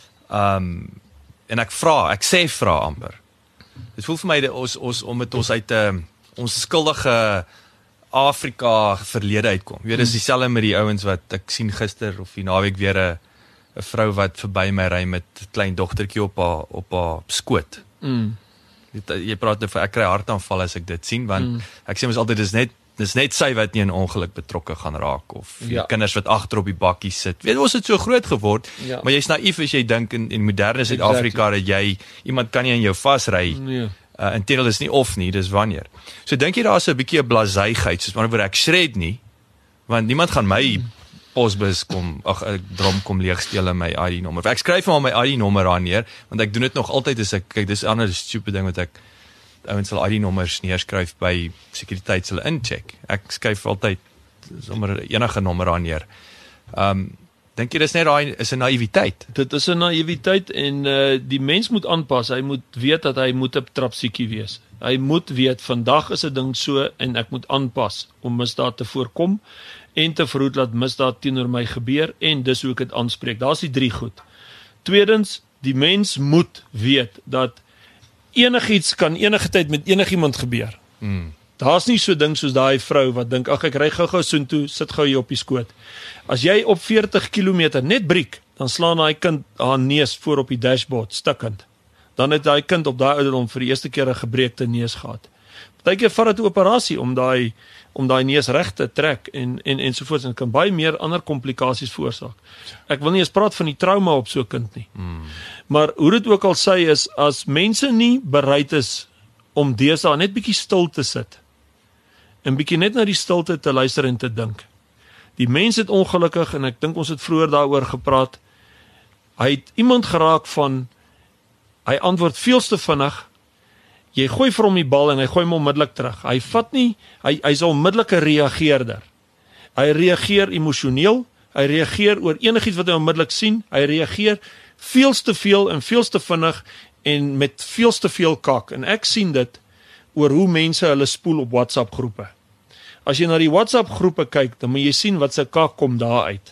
en ek sê amper. Dit voel vir my dat ons uit ons skuldige Afrika verlede uitkom. Jy weet, dis dieselfde met die ouens wat ek sien gister of die naweek weer 'n vrou wat verby my ry met 'n klein dogtertjie op haar skoot. Jy praat oor ek kry hartaanval as ek dit sien want ek sê mos altyd dis net sy wat nie in ongeluk betrokke gaan raak of die kinders wat agter op die bakkie sit. Weet ons het so groot geword, maar jy's naïef as jy dink in moderne Suid-Afrika dat jy iemand kan nie in jou vasry. Inteendeel is nie of nie, dis wanneer. So dink jy daar's 'n bietjie 'n blazeigheid, soos maar oor ek shred nie, want niemand gaan my posbus drom kom leeg steel in my ID-nommer. Ek skryf hom my ID-nommer aan neer, want ek doen dit nog altyd as ek kyk, dis 'n ander stupid ding wat ek ouens sal ID-nommers neerskryf by sekuriteit hulle incheck. Ek skryf altyd sommer enige nommer aan neer. Dink jy dis net daai is 'n naïwiteit? Dit is 'n naïwiteit en die mens moet aanpas. Hy moet weet dat hy moet 'n trapsiekie wees. Hy moet weet vandag is 'n ding so en ek moet aanpas om misdaad te voorkom en te verhoed dat misdaad teenoor my gebeur en dis hoe ek dit aanspreek. Daar's die 3 goed. Tweedens, die mens moet weet dat enigiets kan enige tyd met enigiemand gebeur. Daar's nie so ding soos daai vrou wat dink, ag ek ry gou-gou soontoe, sit gou hier op die skoot. As jy op 40 km net breek, dan slaan daai kind haar neus voor op die dashboard stikkend. Dan het daai kind op daai ouderdom vir die eerste keer 'n gebreekte neus gehad. Partykeer vat dit 'n operasie om daai neus reg te trek en sovoorts en kan baie meer ander komplikasies veroorsaak. Ek wil nie eens praat van die trauma op so 'n kind nie. Maar hoe dit ook al sê is, as mense nie bereid is om deesdae net bietjie stil te sit en bietjie net na die stilte te luister en te dink. Die mens het ongelukkig, en ek dink ons het vroeër daaroor gepraat, hy het iemand geraak van, hy antwoord veels te vinnig, jy gooi vir hom die bal en hy gooi hom onmiddellik terug. Hy vat nie, hy's 'n onmiddellike reageerder. Hy reageer emosioneel, hy reageer oor enigiets wat hy onmiddellik sien, hy reageer veels te veel en veels te vinnig en met veels te veel kak. En ek sien dit oor hoe mense hulle spoel op WhatsApp groepe. As jy na die WhatsApp groepe kyk, dan moet jy sien wat se kak kom daar uit.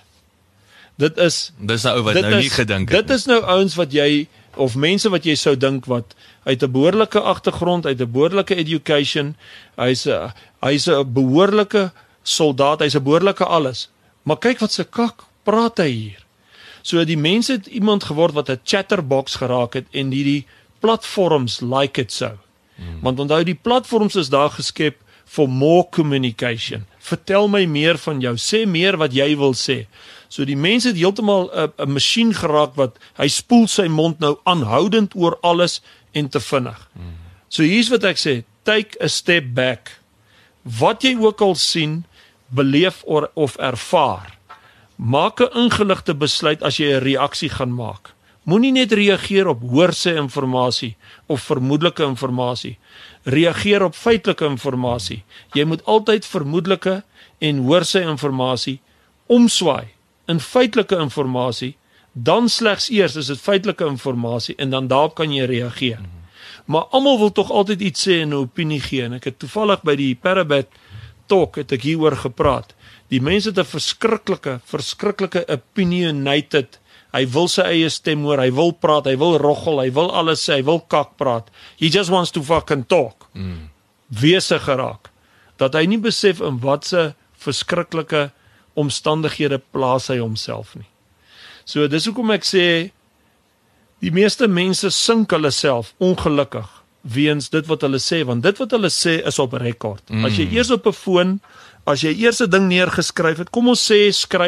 Dis nou wat nou nie gedink het. Dit is nou ouens wat jy, of mense wat jy sou dink wat uit 'n behoorlike agtergrond, uit 'n behoorlike education, hy's 'n behoorlike soldaat, hy's 'n behoorlike alles. Maar kyk wat se kak praat hy hier. So die mense het iemand geword wat 'n chatterbox geraak het en die platforms like it so. Want onthou die platforms is daar geskep for more communication. Vertel my meer van jou, sê meer wat jy wil sê. So die mens het heeltemal 'n masjien geraak wat hy spoel sy mond nou aanhoudend oor alles en te vinnig. So hier's wat ek sê, take a step back. Wat jy ook al sien, beleef of ervaar, maak 'n ingeligte besluit as jy 'n reaksie gaan maak. Moenie net reageer op hoorsê inligting of vermoedelike inligting. Reageer op feitelike inligting. Jy moet altyd vermoedelike en hoorsê inligting omswaai in feitelike inligting, dan slegs eers is dit feitelike inligting en dan daarop kan jy reageer. Maar almal wil tog altyd iets sê en 'n opinie gee. En ek het toevallig by die Parabet talk het ek hieroor gepraat. Die mense het 'n verskriklike opinionated. Hy wil sy eie stem hoor, hy wil praat, hy wil roggel, hy wil alles sê, hy wil kak praat. He just wants to fucking talk. Wese geraak. Dat hy nie besef in watse verskriklike omstandighede plaas hy homself nie. So dis hoekom ek sê die meeste mense sink hulle self ongelukkig weens dit wat hulle sê, want dit wat hulle sê is op rekord. As jy eers op 'n foon, as jy eers 'n ding neergeskryf het, kom ons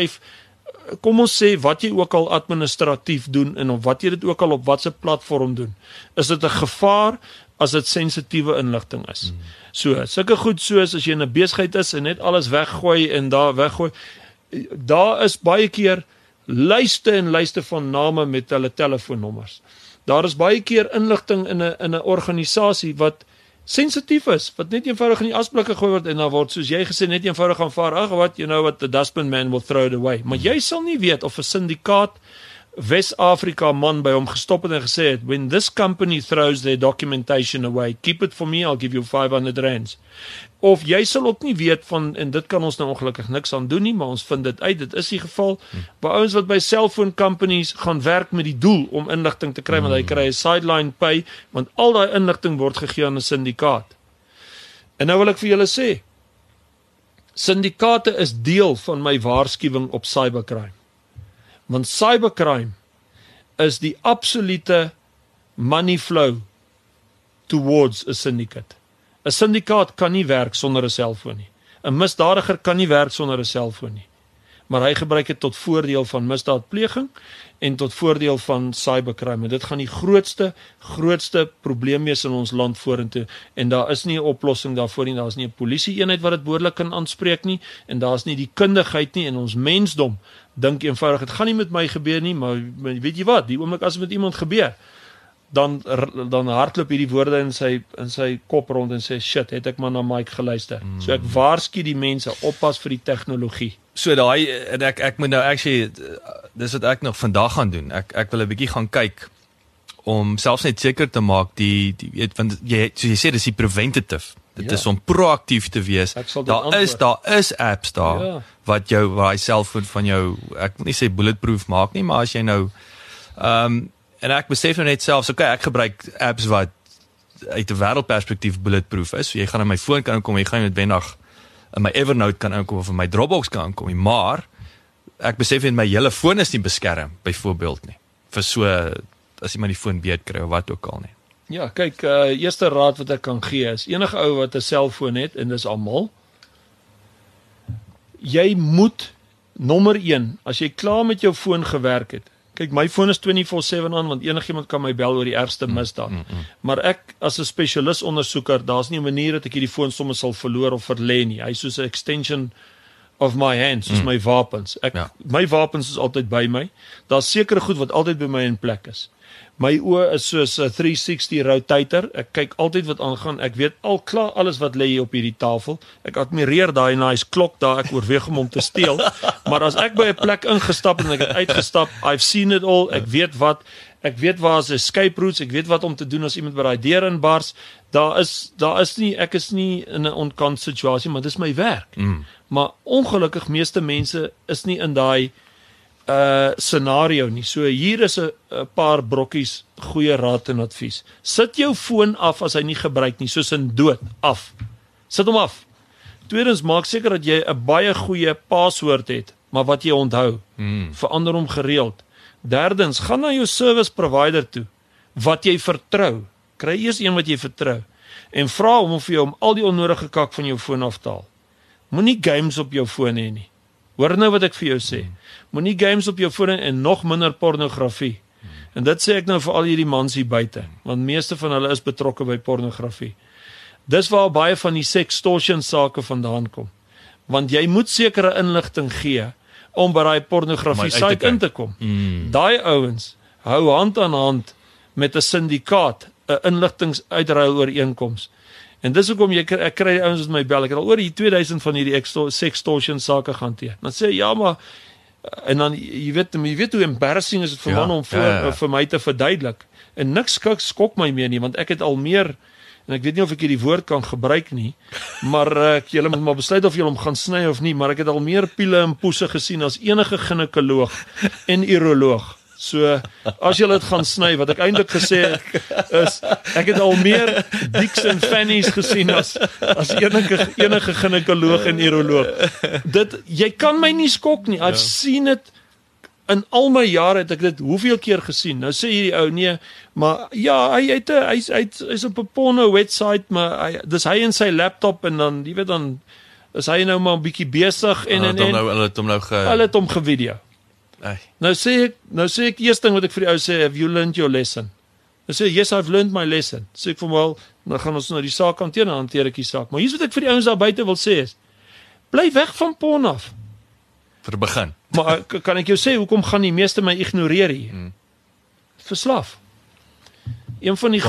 sê wat jy ook al administratief doen en of wat jy dit ook al op watse platform doen, is dit 'n gevaar as dit sensitiewe inligting is. So, sulke goed soos as jy in 'n besigheid is en net alles weggooi en daar weggooi, daar is baie keer lyste en lyste van name met hulle telefoonnommers. Daar is baie keer inligting in 'n organisasie wat sensitief is, wat net eenvoudig in die asblikke gegooi word en dan word soos jy gesê net eenvoudig aanvaar, ag wat, you know what, the dustbin man will throw it away. Maar jy sal nie weet of 'n syndikaat Wes-Afrika man by hom gestop het en gesê het, when this company throws their documentation away, keep it for me, I'll give you 500 rands. Of jy sal ook nie weet van, en dit kan ons nou ongelukkig niks aan doen nie, maar ons vind dit uit, dit is die geval, by ouens wat by cellphone companies gaan werk met die doel om inligting te kry, want hy kry 'n sideline pay, want al daai inligting word gegee aan 'n syndikaat. En nou wil ek vir julle sê, syndikaate is deel van my waarskuwing op cybercrime. Want cybercrime is die absolute money flow towards a syndicate. 'n Syndikaat kan nie werk sonder 'n selfoon nie. 'n Misdadiger kan nie werk sonder 'n selfoon nie. Maar hy gebruik dit tot voordeel van misdaadpleging en tot voordeel van cybercrime. En dit gaan die grootste probleem wees in ons land vorentoe. En daar is nie 'n oplossing daarvoor nie. Daar is nie 'n polisie-eenheid wat dit behoorlik kan aanspreek nie. En daar is nie die kundigheid nie. En ons mensdom dink eenvoudig, dit gaan nie met my gebeur nie, maar weet jy wat, die oomblik as dit met iemand gebeur, dan hardloop hierdie woorde in sy kop rond en sê, shit, het ek maar na Mike geluister. So ek waarsku die mense, oppas vir die tegnologie. So daai, en ek moet nou actually, dis wat ek nog vandag gaan doen, ek wil 'n bietjie gaan kyk, om selfs net seker te maak, want jy, soos jy sê, dis die preventative, dit is om proaktief te wees, daar is apps daar, waar hy selfoon van jou, ek wil nie sê bulletproof maak nie, maar as jy nou, en ek besef nou net selfs, okay, ek gebruik apps wat uit 'n wêreldperspektief bulletproof is, so jy gaan in my foon kan inkom, jy gaan noodwendig in my Evernote kan inkom, of in my Dropbox kan inkom, maar ek besef net my hele foon is nie beskerm, byvoorbeeld nie, vir so, as jy maar die foon beet kry, of wat ook al nie. Ja, kyk, eerste raad wat ek kan gee is, enige ou wat 'n selfoon het, en dis almal, jy moet, nommer 1, as jy klaar met jou foon gewerk het, kyk, my foon is 24/7 aan, want enigiemand kan my bel oor die ergste misdaad. Maar ek, as 'n spesialis ondersoeker, daar's nie 'n manier dat ek hierdie foon sommer sal verloor of verlê nie. Hy is soos 'n extension of my hand, soos my wapens. My wapens is altyd by my. Daar's sekere goed wat altyd by my in plek is. My oë is soos 'n 360 rotator. Ek kyk altyd wat aangaan. Ek weet al klaar alles wat lê hier op hierdie tafel. Ek admireer daai nice klok daar. Ek oorweeg om te steel. Maar as ek by 'n plek ingestap en ek het uitgestap, I've seen it all. Ek weet waar is escape routes. Ek weet wat om te doen as iemand by daai deur inbars. Ek is nie in 'n onkant situasie, maar dis my werk. Maar ongelukkig meeste mense is nie in daai scenario nie. So hier is 'n paar brokkies goeie raad en advies. Sit jou foon af as hy nie gebruik nie, soos in dood, af. Sit hom af. Tweedens, maak seker dat jy 'n baie goeie paswoord het, maar wat jy onthou. Verander hom gereeld. Derdens, gaan na jou service provider toe, wat jy vertrou. Kry eers een wat jy vertrou. En vra hom vir jou om al die onnodige kak van jou foon af te haal. Moenie games op jou foon hê nie. Hoor nou wat ek vir jou sê. Moenie games op jou foon en nog minder pornografie. En dit sê ek nou vir al hierdie mans hier buite, want meeste van hulle is betrokke by pornografie. Dis waar baie van die sextortion sake vandaan kom. Want jy moet sekere inligting gee om by daai pornografie site in te kom. Daai ouens hou hand aan hand met 'n syndikaat, 'n inligtingsuitruil ooreenkoms. En dis hoekom ek kry die ouens met my bel. Ek het al oor die 2000 van hierdie sextortion sake gehanteer. Dan sê ja, maar en dan jy weet hoe embarrassing is dit vir man om vir my te verduidelik. En niks skok my meer nie, want ek het al meer, en ek weet nie of ek hierdie woord kan gebruik nie, maar julle moet maar besluit of julle hom gaan sny of nie, maar ek het al meer piele en poese gesien as enige ginekoloog en uroloog. So, as julle dit gaan sny, wat ek eintlik gesê het, is, ek het al meer dicks en fannies gesien as enige ginekoloog en uroloog. Jy kan my nie skok nie, I've seen it, in al my jare het ek dit hoeveel keer gesien. Nou sê hierdie ou, nee, maar ja, hy's op 'n porno website, maar dis hy in sy laptop, en dan, jy weet dan, is hy nou maar 'n bietjie besig, en hulle het hom gevideo. Nou sê ek eerste ding wat ek vir die ou sê, have you learned your lesson? Nou sê, yes, I've learned my lesson. Sê ek vir hom, wel, dan gaan ons nou die saak hanteer, dan hanteer ek die saak. Maar hier's wat ek vir die ouens daar buite wil sê is, bly weg van porn af. Vir begin. Maar kan ek jou sê, hoekom gaan die meeste my ignoreer hier? Verslaaf. Een van die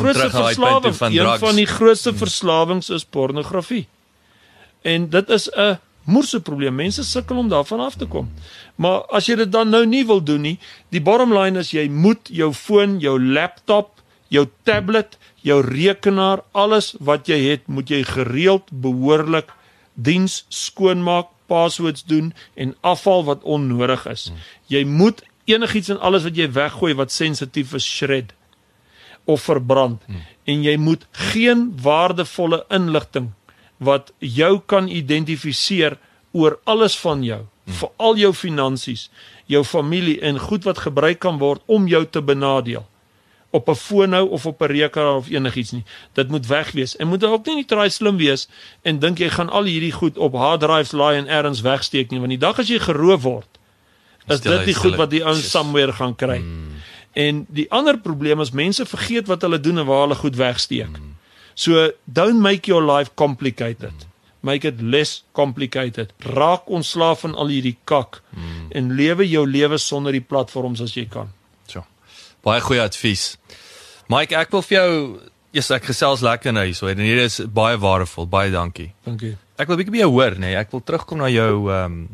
grootste verslawings is pornografie. En dit is 'n moerse probleem. Mense sukkel om daarvan af te kom. Maar as jy dit dan nou nie wil doen nie, die bottom line is, jy moet jou foon, jou laptop, jou tablet, jou rekenaar, alles wat jy het, moet jy gereeld, behoorlik diens, skoonmaak, passwords doen en afval wat onnodig is. Jy moet enigiets en alles wat jy weggooi wat sensitief is, shred of verbrand. En jy moet geen waardevolle inligting wat jou kan identifiseer oor alles van jou, vir al jou finansies, jou familie en goed wat gebruik kan word om jou te benadeel, op 'n foon nou of op 'n rekenaar of enigiets nie. Dit moet weg wees. En moet ook nie try slim wees en dink jy gaan al hierdie goed op hard drives laai en ergens wegsteek nie, want die dag as jy geroof word, is dit die goed wat die ouens somewhere gaan kry. En die ander probleem is mense vergeet wat hulle doen en waar hulle goed wegsteek. So don't make your life complicated. Make it less complicated. Raak ontslaaf van al hierdie kak en lewe jou lewe sonder die platforms as jy kan. Baie goeie advies. Mike, ek wil vir jou, ek gesels lekker nou hierso, en hier is baie waardevol, baie dankie. Dankie. Ek wil 'n bietjie by jou hoor, nee, ek wil terugkom na jou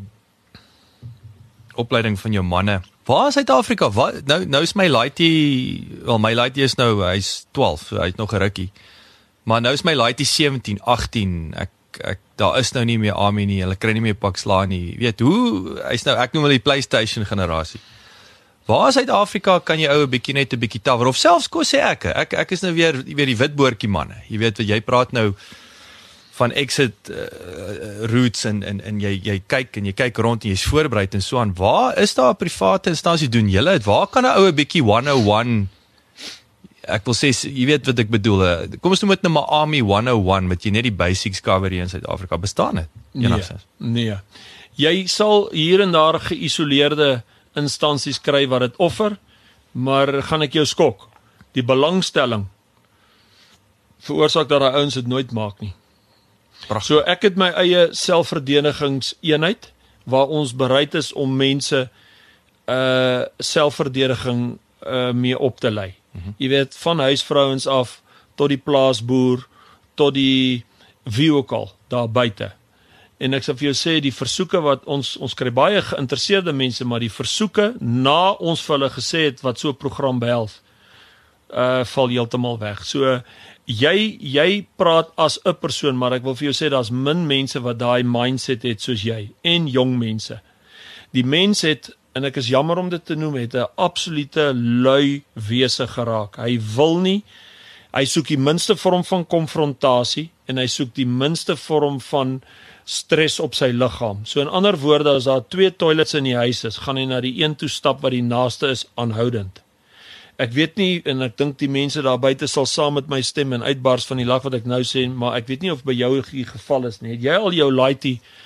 opleiding van jou manne. Waar is Suid-Afrika? Nou is my laaitie, my laaitie is nou, hy's 12, so hy het nog 'n rukkie. Maar nou is my laaitie 17, 18, daar is nou nie meer AMI nie, hulle kry nie meer pak sla nie. Weet, hy's nou, ek noem hulle die PlayStation generasie. Waar in Suid-Afrika kan jy ou 'n bietjie net 'n bietjie tawer, of selfs kom sê ek is nou weer die witboortjie manne. Jy weet wat jy praat nou van exit routes en jy kyk rond en jy's voorberei en so aan. Waar is daar 'n private instansie doen julle dit? Waar kan 'n ou 'n bietjie 101, ek wil sê, jy weet wat ek bedoel, kom ons noem dit nou maar Army 101, wat jy net die basics cover hier in Suid-Afrika, bestaan dit? Nee. Jy sal hier en daar geïsoleerde instansies kry wat dit offer, maar gaan ek jou skok, die belangstelling veroorsaak dat daai ouens dit nooit maak nie. Prachtig. So ek het my eie selfverdedigingseenheid waar ons bereid is om mense selfverdediging mee op te lei. Jy weet, van huisvrouens af tot die plaasboer tot die wie ook al daar buite. En ek sal vir jou sê, die versoeke wat ons kry baie geïnteresseerde mense, maar die versoeke na ons vir hulle gesê het wat so 'n program behels, val heeltemal weg. So jy praat as 'n persoon, maar ek wil vir jou sê daar's min mense wat daai mindset het soos jy, en jong mense. Die mens het, en ek is jammer om dit te noem, het 'n absolute lui wese geraak. Hy wil nie, hy soek die minste vorm van konfrontasie en hy soek die minste vorm van stres op sy liggaam. So in ander woorde, as daar 2 toilets in die huis is, gaan hy na die een toe stap wat die naaste is aanhoudend. Ek weet nie, en ek dink die mense daar buite sal saam met my stem en uitbars van die lag wat ek nou sê, maar ek weet nie of by jou die geval is nie. Het jy al jou laaitie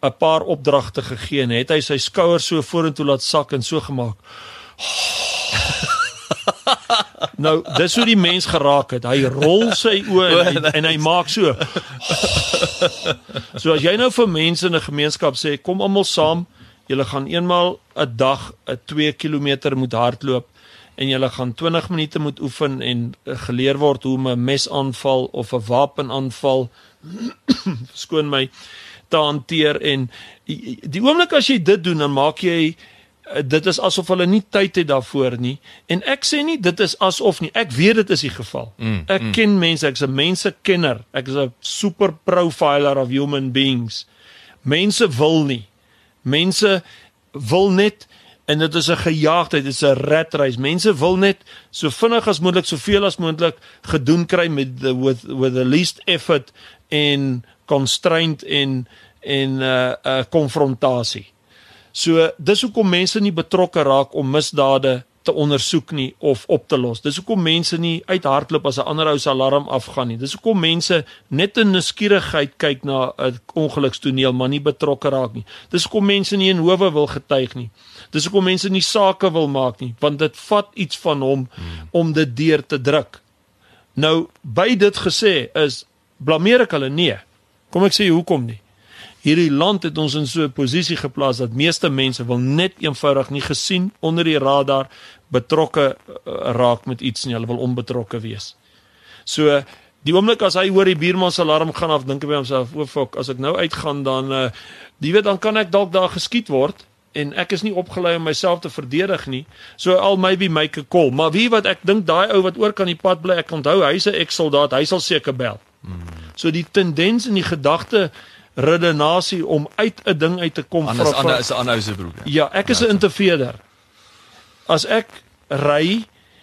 'n paar opdragte gegee en het hy sy skouers so vorentoe laat sak en so gemaak. Nou, dis hoe die mens geraak het. Hy rol sy oë en hy maak so. So as jy nou vir mense in 'n gemeenskap sê, kom almal saam, julle gaan eenmaal 'n dag 2 kilometer moet hardloop en julle gaan 20 minute moet oefen en geleer word hoe om 'n mesaanval of 'n wapenaanval verskoon my te hanteer en die oomblik as jy dit doen, dan maak jy dit is asof hulle nie tyd het daarvoor nie en ek sê nie dit is asof nie, ek weet dit is die geval. Ek ken mense, ek is 'n mensekenner, ek is 'n super profiler of human beings. Mense wil nie. Mense wil net en dit is 'n gejaagdheid, dit is 'n ratreis. Mense wil net so vinnig as moontlik, soveel as moontlik gedoen kry met with the least effort en constraint en konfrontasie. So dis hoekom mense nie betrokke raak om misdade te ondersoek nie of op te los. Dis hoekom mense nie uithardloop as 'n ander ou se alarm afgaan nie. Dis hoekom mense net in nuuskierigheid kyk na 'n ongelukstoneel, maar nie betrokke raak nie. Dis hoekom mense nie in howe wil getuig nie. Dis hoekom mense nie sake wil maak nie, want dit vat iets van hom om dit deur te druk. Nou, by dit gesê is, blameer ek hulle? Nee. Kom ek sê hoekom nie? Hierdie land het ons in so 'n posisie geplaas dat meeste mense wil net eenvoudig nie gesien onder die radar betrokke raak met iets nie, hulle wil onbetrokke wees. So, die oomblik as hy hoor die buurman se alarm gaan af, dink hy by homself, o fuck, as ek nou uitgaan dan, dan kan ek dalk daar geskiet word, en ek is nie opgelei om myself te verdedig nie, so I'll maybe make a call, maar wie wat ek dink, daai ou wat oor kan die pad bly, ek onthou, hy's 'n ex-soldaat, hy sal seker bel. So die tendens en die gedagte redenasie om uit 'n ding uit te kom is 'n ander se broek. Ja, ek is 'n interveerder. As ek ry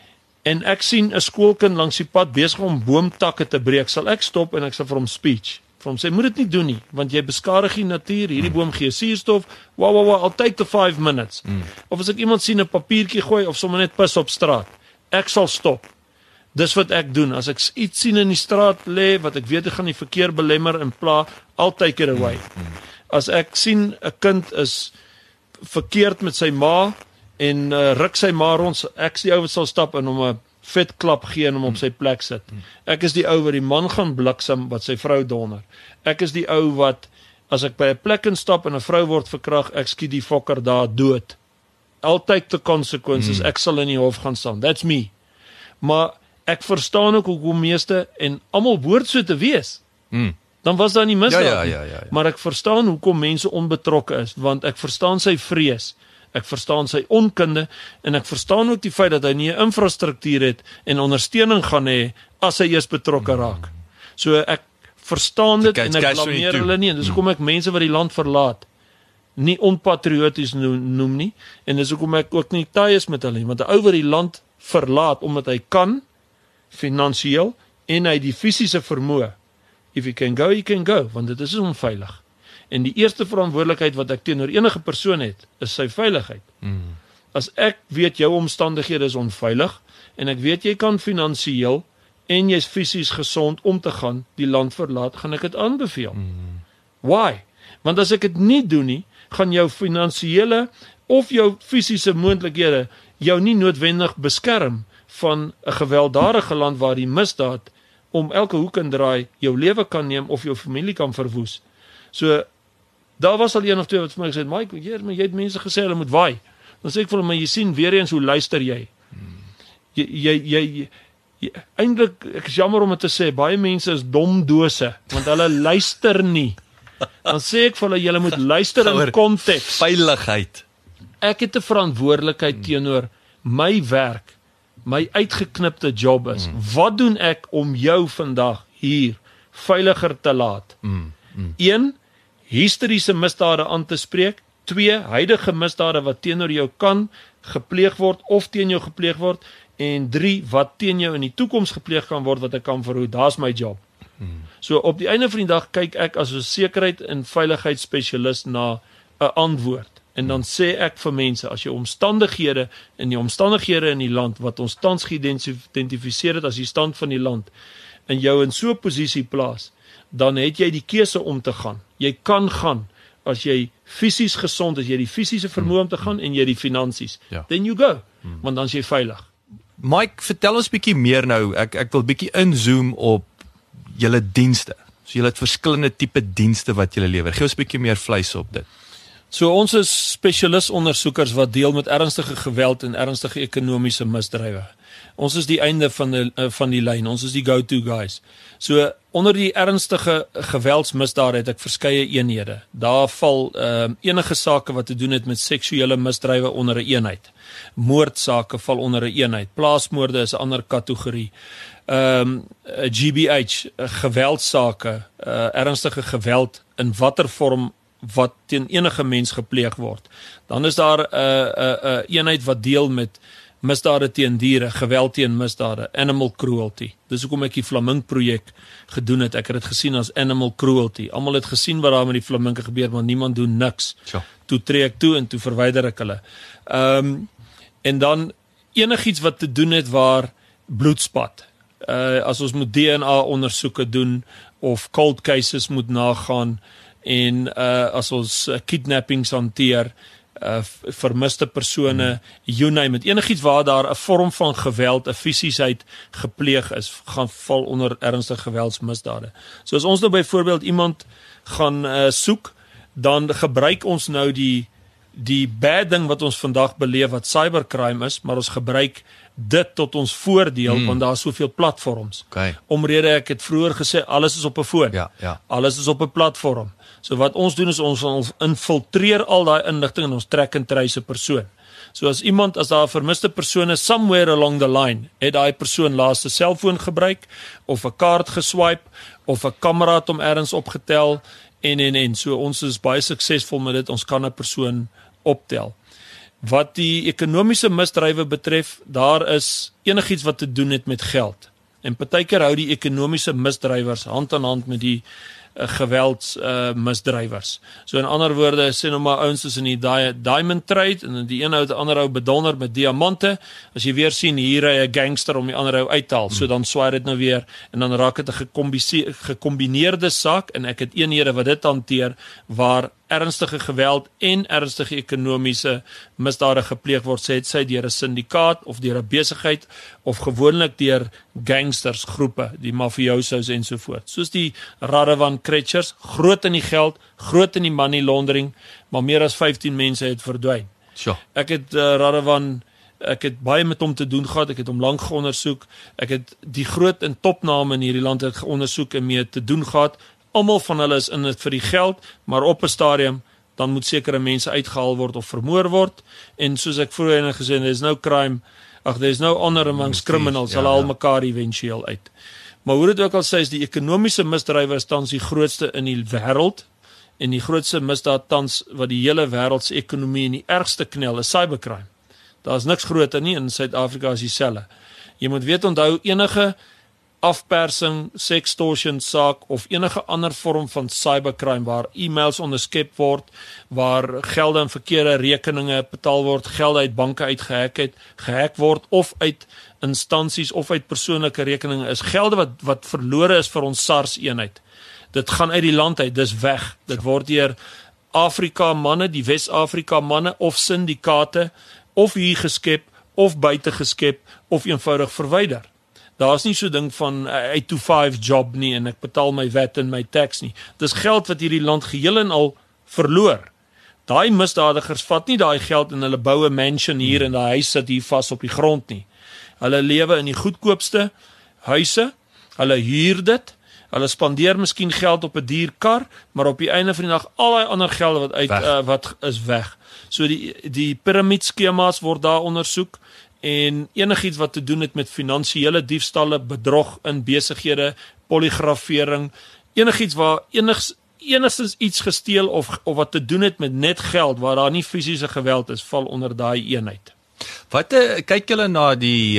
en ek sien 'n skoolkind langs die pad besig om boomtakke te breek, sal ek stop en ek sal vir hom speech. Vir hom sê, moet dit nie doen nie, want jy beskadig die natuur, hierdie boom gee suurstof. I'll take the 5 minutes. Of as ek iemand sien 'n papiertjie gooi of sommer net pis op straat, ek sal stop. Dis wat ek doen. As ek iets sien in die straat lê wat ek weet ek gaan die verkeer belemmer en pla, I'll take it away. As ek sien 'n kind is verkeerd met sy ma en ruk sy ma rond, ek is die ou wat sal stap en hom 'n vet klap gee en hom op sy plek sit. Ek is die ou wat die man gaan bliksem wat sy vrou donder. Ek is die ou wat as ek by 'n plek instap en 'n vrou word verkrag, ek skiet die fokker daar dood. I'll take the consequences. Ek sal in die hof gaan staan. That's me. Maar ek verstaan ook hoekom meeste en almal behoort so te wees. Dan was daar nie misdaad nie. Ja. Maar ek verstaan hoekom mense onbetrokke is, want ek verstaan sy vrees. Ek verstaan sy onkunde en ek verstaan ook die feit dat hy nie 'n infrastruktuur het en ondersteuning gaan hê as hy eers betrokke raak. So ek verstaan dit en ek blameer hulle nie en dis hoekom ek mense wat die land verlaat nie onpatrioties noem nie en dis hoekom ek ook nie taai is met hulle nie, want 'n ou wat die land verlaat omdat hy kan finansiëel en hy die fisiese vermoë. If you can go, want dit is onveilig. En die eerste verantwoordelikheid wat ek teenoor enige persoon het, is sy veiligheid. As ek weet jou omstandighede is onveilig en ek weet jy kan finansiëel en jy's fisies gesond om te gaan die land verlaat, gaan ek dit aanbeveel. Why? Want as ek dit nie doen nie, gaan jou finansiële of jou fisiese moontlikhede jou nie noodwendig beskerm van 'n gewelddadige land waar die misdaad om elke hoek en draai jou lewe kan neem of jou familie kan verwoes. So, daar was al een of twee wat vir my gesê het, Mike, jy het mense gesê hulle moet waai. Dan sê ek vir hulle, maar jy sien weer eens hoe luister jy. Eintlik, ek is jammer om dit te sê, baie mense is dom dose, want hulle luister nie. Dan sê ek vir hulle, julle moet luister in konteks. Veiligheid. Ek het 'n verantwoordelikheid teenoor my werk, my uitgeknipte job is. Wat doen ek om jou vandag hier veiliger te laat? 1, historiese misdade aan te spreek. 2, huidige misdade wat teenoor jou kan gepleeg word of teen jou gepleeg word. En 3, wat teen jou in die toekoms gepleeg kan word wat ek kan verhoed. Daar's my job. So op die einde van die dag kyk ek as 'n sekurheid en veiligheidsspesialis na 'n antwoord. En dan sê ek vir mense, as jou omstandighede in die land, wat ons tans geïdentifiseer het as die stand van die land, en jou in so 'n posisie plaas, dan het jy die keuse om te gaan. Jy kan gaan, as jy fisies gesond is, jy die fisiese vermoë om te gaan en jy die finansies, Ja. then you go, want dan is jy veilig. Mike, vertel ons bietjie meer nou. Ek wil bietjie inzoom op julle dienste. So julle het verskillende tipe dienste wat julle lewer. Gee ons bietjie meer vleis op dit. So ons is spesialisondersoekers wat deel met ernstige geweld en ernstige ekonomiese misdrywe. Ons is die einde van die lyn. Ons is die go-to guys. So onder die ernstige geweldsmisdade het ek verskeie eenhede. Daar val enige sake wat te doen het met seksuele misdrywe onder 'n eenheid. Moordsake val onder 'n eenheid. Plaasmoorde is 'n ander kategorie. GBH, geweldsake, ernstige geweld in watter vorm wat teen enige mens gepleeg word. Dan is daar 'n eenheid wat deel met misdade teen diere, geweld teen misdade, animal cruelty. Dis hoekom ek die Flaming projek gedoen het. Ek het dit gesien as animal cruelty. Almal het gesien wat daar met die flaminke gebeur, maar niemand doen niks. Sure. Toe tree ek toe en toe verwyder ek hulle. En dan enigiets wat te doen het waar bloedspat. As ons moet DNA ondersoeke doen of cold cases moet nagaan en as ons kidnappings hanteer, vermiste persone, you name it, enigiets waar daar 'n vorm van geweld, 'n fisiesheid gepleeg is, gaan val onder ernstige geweldsmisdade. So as ons nou byvoorbeeld iemand gaan soek, dan gebruik ons nou die bad ding wat ons vandag beleef wat cybercrime is, maar ons gebruik dit tot ons voordeel, want daar is soveel platforms. Okay. Omrede ek het vroeër gesê, alles is op 'n foon. Ja. Alles is op 'n platform. So wat ons doen is ons infiltreer al daai inligting en ons trek en trace 'n persoon. So as daar 'n vermiste persoon is, somewhere along the line, het daai persoon laas 'n selfoon gebruik, of 'n kaart geswipe, of 'n kamera het hom ergens opgetel, en. So ons is baie suksesvol met dit, ons kan 'n persoon optel. Wat die ekonomiese misdrywe betref, daar is enigiets wat te doen het met geld. En partykeer hou die ekonomiese misdrywers hand aan hand met die geweldsmisdrywers. So in ander woorde, sê nou maar ouens is in die diamond trade en die een ou die ander ou bedonder met diamante. As jy weer sien hier ry 'n gangster om die ander ou uit te haal, so dan swaai dit nou weer en dan raak dit 'n gekombineerde saak en ek het eenhede wat dit hanteer waar ernstige geweld en ernstige ekonomiese misdade gepleeg word, sê dit sy deur 'n syndikaat of deur 'n besigheid of gewoonlik deur gangsters groepe, die mafiosos en so voort. Soos die Radovan Kretschers, groot in die geld, groot in die money laundering, maar meer as 15 mense het verdwyn. Sure. Ek het Radovan baie met hom te doen gehad, ek het hom lank geondersoek, ek het die groot en topname in hierdie land het geondersoek en mee te doen gehad. Almal van hulle is in dit vir die geld, maar op 'n stadium dan moet sekere mense uitgehaal word of vermoor word. En soos ek vroeër gesê het, there's no honor amongst criminals, hulle haal mekaar eventueel uit. Maar hoe dit ook al sê, is die ekonomiese misdrywe is tans die grootste in die wêreld en die grootste misdaad tans wat die hele wêreld se ekonomie in die ergste knel is cybercrime. Daar's niks groter nie, in Suid-Afrika is dieselfde. Jy moet weet, onthou, enige afpersing, sextortion saak of enige ander vorm van cybercrime waar e-mails onderskep word, waar gelde en verkeerde rekeninge betaal word, gelde uit banke gehack word of uit instansies of uit persoonlike rekeninge is gelde wat verlore is vir ons SARS eenheid. Dit gaan uit die land uit, dis weg. Dit word deur Afrika manne, die Wes-Afrika manne of syndikate of hier geskep of buite geskep of eenvoudig verwyder. Daar's nie so ding van 8 to 5 job nie en ek betaal my wet en my tax nie. Dis geld wat hierdie land geheel en al verloor. Daai misdadigers vat nie daai geld en hulle bou 'n mansion hier en daai huis sit hier vas op die grond nie. Hulle lewe in die goedkoopste huise, hulle huur dit, hulle spandeer miskien geld op 'n duur kar, maar op die einde van die dag al daai ander gelde wat is weg. So die piramidskemas word daar ondersoek. En enigiets wat te doen het met finansiële diefstalle, bedrog in besighede, polygrafering, enigiets waar enigstens iets gesteel of wat te doen het met net geld, waar daar nie fisiese geweld is, val onder daai eenheid. Wat kyk julle na die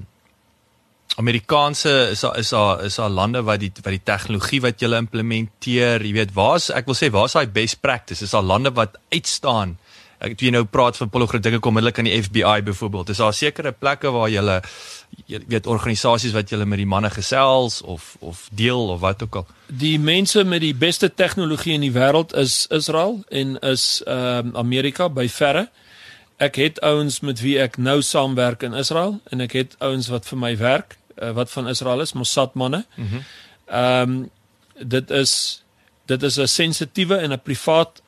Amerikaanse is daar lande wat die tegnologie wat julle implementeer, jy weet, waar is daai best practice? Is daar lande wat uitstaan Toe jy nou praat van Apollo, dink ek onmiddellik aan die FBI byvoorbeeld. Is daar sekere plekke waar jy weet organisasies wat julle met die manne gesels of deel of wat ook al? Die mense met die beste tegnologie in die wêreld is Israel en is Amerika by verre. Ek het ouens met wie ek nou saamwerk in Israel en ek het ouens wat vir my werk, wat van Israel is, Mossad manne. Dit is 'n sensitiewe en 'n privaat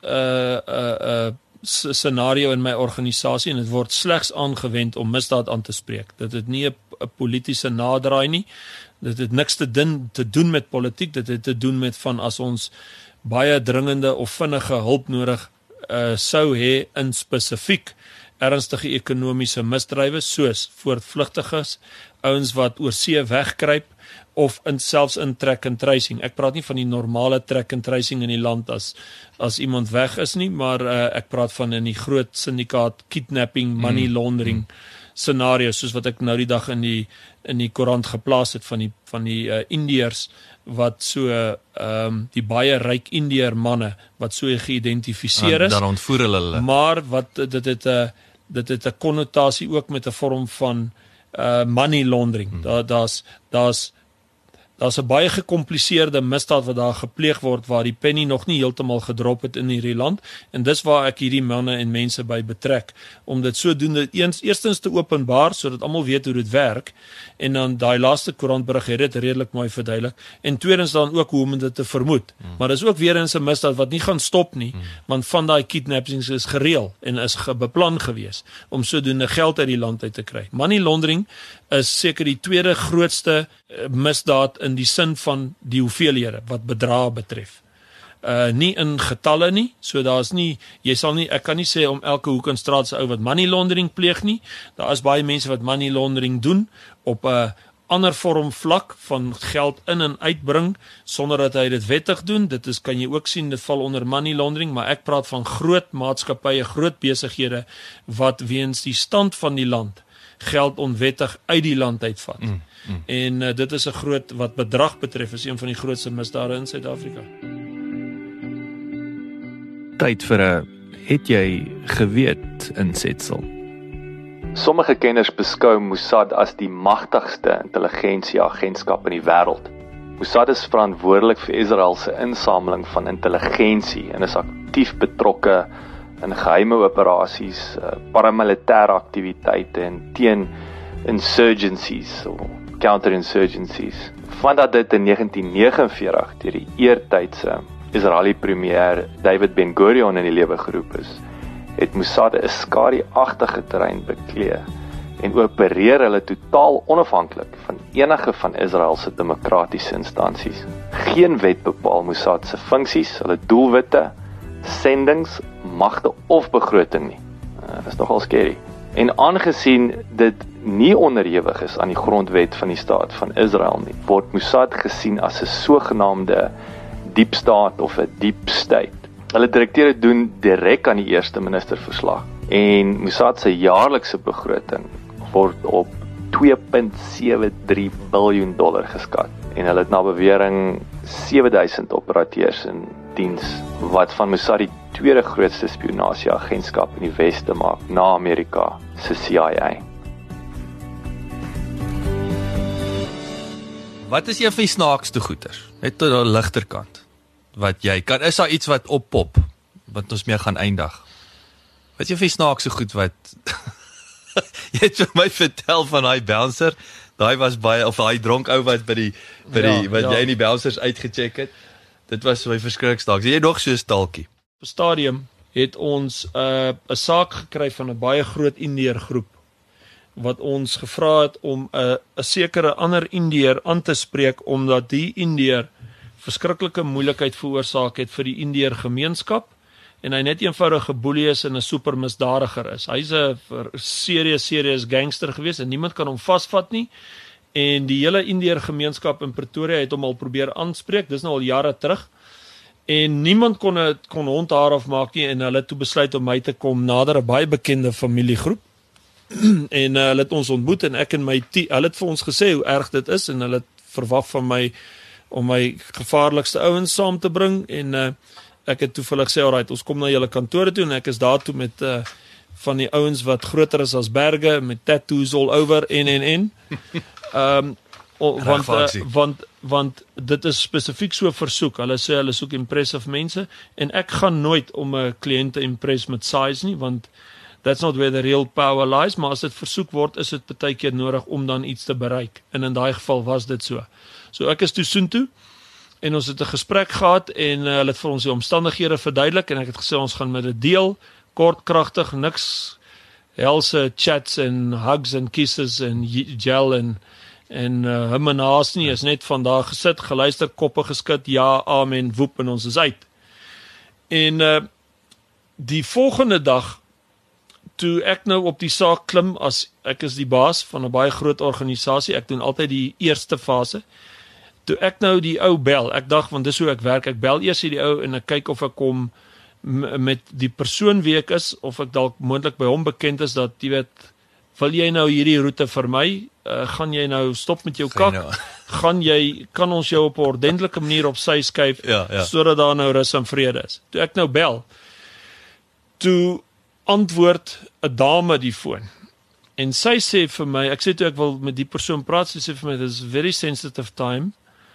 scenario in my organisasie en dit word slegs aangewend om misdaad aan te spreek. Dit het nie 'n politieke naderdraai nie. Dit het niks te doen met politiek, dit het te doen met van as ons baie dringende of vinnige hulp nodig sou hê in spesifiek ernstige ekonomiese misdrywe soos voortvlugtiges, ouens wat oor see wegkruip of selfs in track and tracing. Ek praat nie van die normale track and tracing in die land as iemand weg is nie, maar ek praat van in die groot syndikaat kidnapping, money laundering scenario soos wat ek nou die dag in die koerant geplaas het van die Indiërs wat so die baie ryk Indiër manne wat so geïdentifiseer is. Dan ontvoer hulle. Maar wat dit het 'n konnotasie ook met 'n vorm van money laundering. Daar's 'n baie gekompliseerde misdaad wat daar gepleeg word waar die penny nog nie heeltemal gedrop het in hierdie land en dis waar ek hierdie manne en mense by betrek om dit sodoende eerstens te openbaar sodat almal weet hoe dit werk en dan daai laaste koerantberig het dit redelik mooi verduidelik en tweedens dan ook hoe om dit te vermoed. Maar dis ook weer eens 'n misdaad wat nie gaan stop nie, want van daai kidnappings is gereël en is beplan gewees om sodoende geld uit die land uit te kry. Money laundering is seker die tweede grootste misdaad in die sin van die hoeveelhede wat bedrae betref. Nie in getalle nie, so daar's nie, ek kan nie sê om elke hoek en straat se ou wat money laundering pleeg nie. Daar is baie mense wat money laundering doen op 'n ander vorm vlak van geld in en uitbring sonder dat hy dit wettig doen. Dit kan jy ook sien, dit val onder money laundering, maar ek praat van groot maatskappye, groot besighede wat weens die stand van die land geld onwettig uit die land uitvat. En dit is 'n groot, wat bedrag betref, is een van die grootste misdade in Suid-Afrika. Tyd vir 'n het jy geweet insetsel. Sommige kenners beskou Mossad as die magtigste intelligensieagentskap in die wêreld. Mossad is verantwoordelik vir Israel se insameling van intelligensie en is aktief betrokke in geheime operasies, paramilitêre aktiwiteite en teen insurgencies of counterinsurgencies. Vandat dit in 1949 deur die eertydse Israeli premier David Ben-Gurion in die lewe geroep is, het Mossad 'n skadu-agtige terrein beklee en opereer hulle totaal onafhanklik van enige van Israel se demokratiese instansies. Geen wet bepaal Mossad se funksies, hulle doelwitte, sendings, magte of begroting nie. Dit is nogal scary. En aangesien dit nie onderhewig is aan die grondwet van die staat van Israel nie, word Mossad gesien as 'n sogenaamde deep state of 'n deep state. Hulle direkteure doen direk aan die eerste minister verslag en Mossad se jaarlikse begroting word op $2.73 biljoen geskat en hulle het na bewering 7000 operateurs in diens wat van Mossad die tweede grootste spionasieagentskap in die weste maak na Amerika se CIA. Wat is een van die snaakste goeters? Net tot die ligterkant. Wat jy kan, is daar iets wat oppop wat ons mee gaan eindig? Wat is een van die snaakste goed wat jy het vir my vertel van daai bouncer, daai was baie, of daai dronk ou wat by die jy in die bouncers uitgecheck het. Dit was my verskriklik snaaks. Jy nog so 'n stalkie. Op stadium het ons 'n saak gekry van 'n baie groot Indiër groep wat ons gevra het om 'n sekere ander Indiër aan te spreek omdat die Indiër verskriklike moeilikheid veroorsaak het vir die Indiër gemeenskap en hy net eenvoudig geboelie is en 'n super misdadiger is. Hy's 'n serious gangster gewees en niemand kan hom vasvat nie. En die hele Indiër gemeenskap in Pretoria het hom al probeer aanspreek. Dis nou al jare terug. En niemand kon hond haar afmaak nie en hulle het toe besluit om my te kom nader, 'n baie bekende familiegroep. En hulle het ons ontmoet en ek en my hulle het vir ons gesê hoe erg dit is en hulle het verwag van my om my gevaarlikste ouens saam te bring en ek het toevallig gesê, alright, ons kom na julle kantore toe en ek is daar toe met van die ouens wat groter is as berge met tattoos all over en. Want dit is spesifiek so versoek. Hulle sê hulle soek impressive mense en ek gaan nooit om 'n kliënt te impress met size nie, want that's not where the real power lies, maar as dit versoek word, is dit baie keer nodig om dan iets te bereik. En in daai geval was dit so. So ek is toe soontoe en ons het 'n gesprek gehad en hulle het vir ons die omstandighede verduidelik en ek het gesê ons gaan met dit deel, kort, kragtig, niks helse chats en hugs en kisses en gel en hom en haas nie, is net vandag gesit, geluister, koppe geskit, ja, amen, woep en ons is uit. En die volgende dag toe ek nou op die saak klim, as ek is die baas van 'n baie groot organisasie, ek doen altyd die eerste fase. Toe ek nou die ou bel, ek dink want dis hoe ek werk, ek bel eers die ou en ek kyk of ek kom met die persoon wie ek is, of ek dalk moontlik by hom bekend is, dat jy weet, wil jy nou hierdie roete vir my, gaan jy nou stop met jou kak, kan ons jou op 'n ordentlike manier op sy skuif, sodat daar nou rus en vrede is. Toe ek nou bel, toe antwoord 'n dame die foon, en sy sê vir my, ek sê toe ek wil met die persoon praat, sy sê vir my, this is very sensitive time,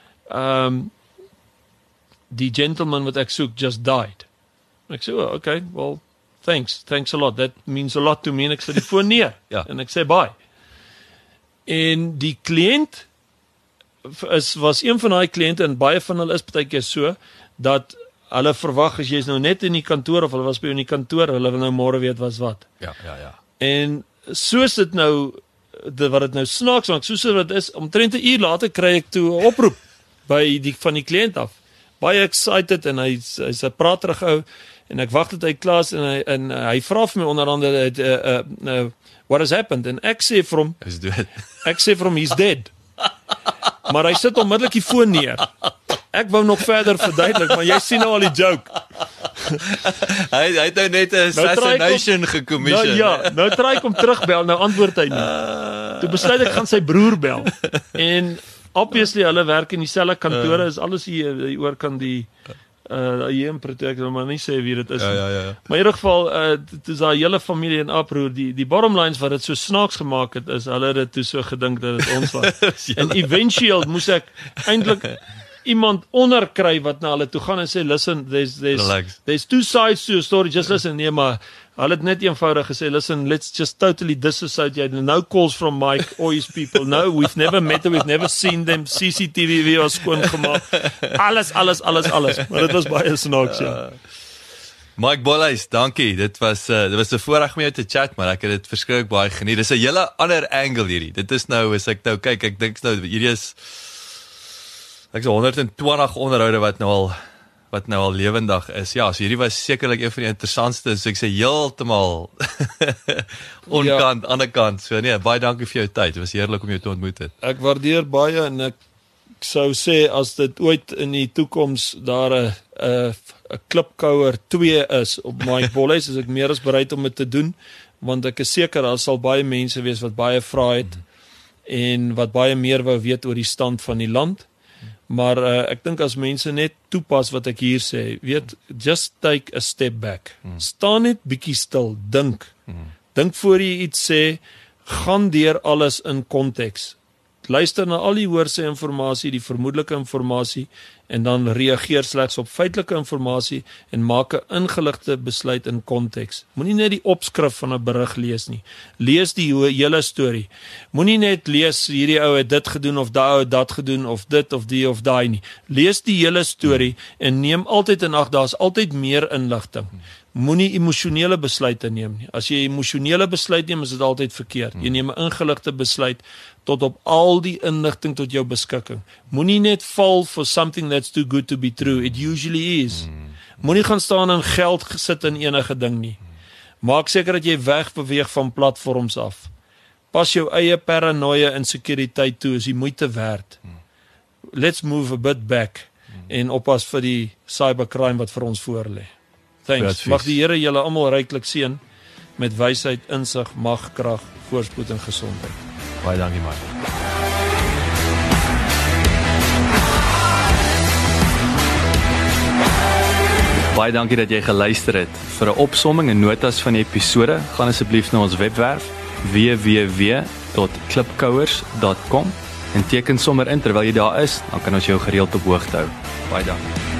die gentleman wat ek soek just died. Ek sê, oh, okay, well, thanks a lot, that means a lot to me, en ek sê die foon neer, en ek sê bye. En die kliënt was een van daai kliënte, en baie van hulle is baie keer so, dat hulle verwag as jy is nou net in die kantoor, of hulle was by jou in die kantoor, hulle wil nou môre weet wat. Ja. En soos dit nou, wat dit nou snaaks maak, soos dit is, omtrent 'n uur later kry ek toe 'n oproep van die kliënt af. Baie excited, en hy's 'n praterig ou, en ek wag tot hy klaar is, en hy vra vir my onder andere, what has happened? En ek sê vir hom, he's dead. Maar hy sit onmiddellik die foon neer. Ek wou nog verder verduidelik, maar jy sien nou al die joke. hy het nou net 'n assassination gecommission. Nou try ek om terugbel, nou antwoord hy nie. Toe besluit ek gaan sy broer bel. En obviously hulle werk in dieselfde kantore, is alles hier oor kan die hier in Pretoria, maar nie sê wie dit is. Ja. Maar in ieder geval, dit is haar hele familie in oproer. Die bottom lines wat dit so snaaks gemaak het, is hulle het dit toe so gedink dat dit ons was. En eventueel moes ek eintlik iemand onderkry wat na hulle toe gaan en sê, listen, there's two sides to a story, just listen. Nee, maar hulle het net eenvoudig gesê, listen, let's just totally disassociate. No calls from Mike or his people. No, we've never met them, we've never seen them. CCTV video's skoon gemaak. Alles. Maar dit was baie snaaks, ja. Mike Bolhuis, dankie. Dit was 'n voorreg om jou te chat, maar ek het dit verskriklik baie geniet. Dis 'n hele ander angle hierdie. Dit is nou, as ek nou kyk, ek dink nou hierdie is 120 onderhoude wat nou al lewendig is. Ja, so hierdie was sekerlik een van die interessantste, so ek sê heeltemal onkant, ander kant. So nee, baie dankie vir jou tyd. Dit was heerlik om jou te ontmoet het. Ek waardeer baie, en ek sou sê as dit ooit in die toekoms daar 'n klipkouer 2 is op Mike Bolhuis, is ek meer as bereid om dit te doen, want ek is seker daar sal baie mense wees wat baie vra het en wat baie meer wou weet oor die stand van die land. Maar ek dink as mense net toepas wat ek hier sê, weet, just take a step back. Staan net bietjie stil, dink. Dink voor jy iets sê, gaan deur alles in konteks. Luister na al die hoorse inligting, die vermoedelike inligting, en dan reageer slegs op feitelike inligting en maak 'n ingeligte besluit in konteks. Moenie net die opskrif van 'n berig lees nie. Lees die hele storie. Moenie net lees hierdie ou het dit gedoen of daai ou het dat gedoen of dit of die of daai nie. Lees die hele storie en neem altyd in ag, daar's altyd meer inligting. Moenie emosionele besluite neem nie. As jy emosionele besluit neem, is dit altyd verkeerd. Jy neem 'n ingeligte besluit tot op al die inligting tot jou beskikking. Moenie net val for something that's too good to be true. It usually is. Moenie gaan staan en geld gesit in enige ding nie. Maak seker dat jy wegbeweeg van platforms af. Pas jou eie paranoia en sekuriteit toe, is die moeite werd. Let's move a bit back en oppas vir die cybercrime wat vir ons voorlê. Thanks. Mag die Here julle almal ryklik seën met wysheid, insig, mag, krag, voorspoed en gesondheid. Baie dankie, Mike. Baie dankie dat jy geluister het. Vir 'n opsomming en notas van die episode, gaan asseblief na ons webwerf www.klipkouers.com en teken sommer in terwyl jy daar is, dan kan ons jou gereeld op hoogte hou. Baie dankie.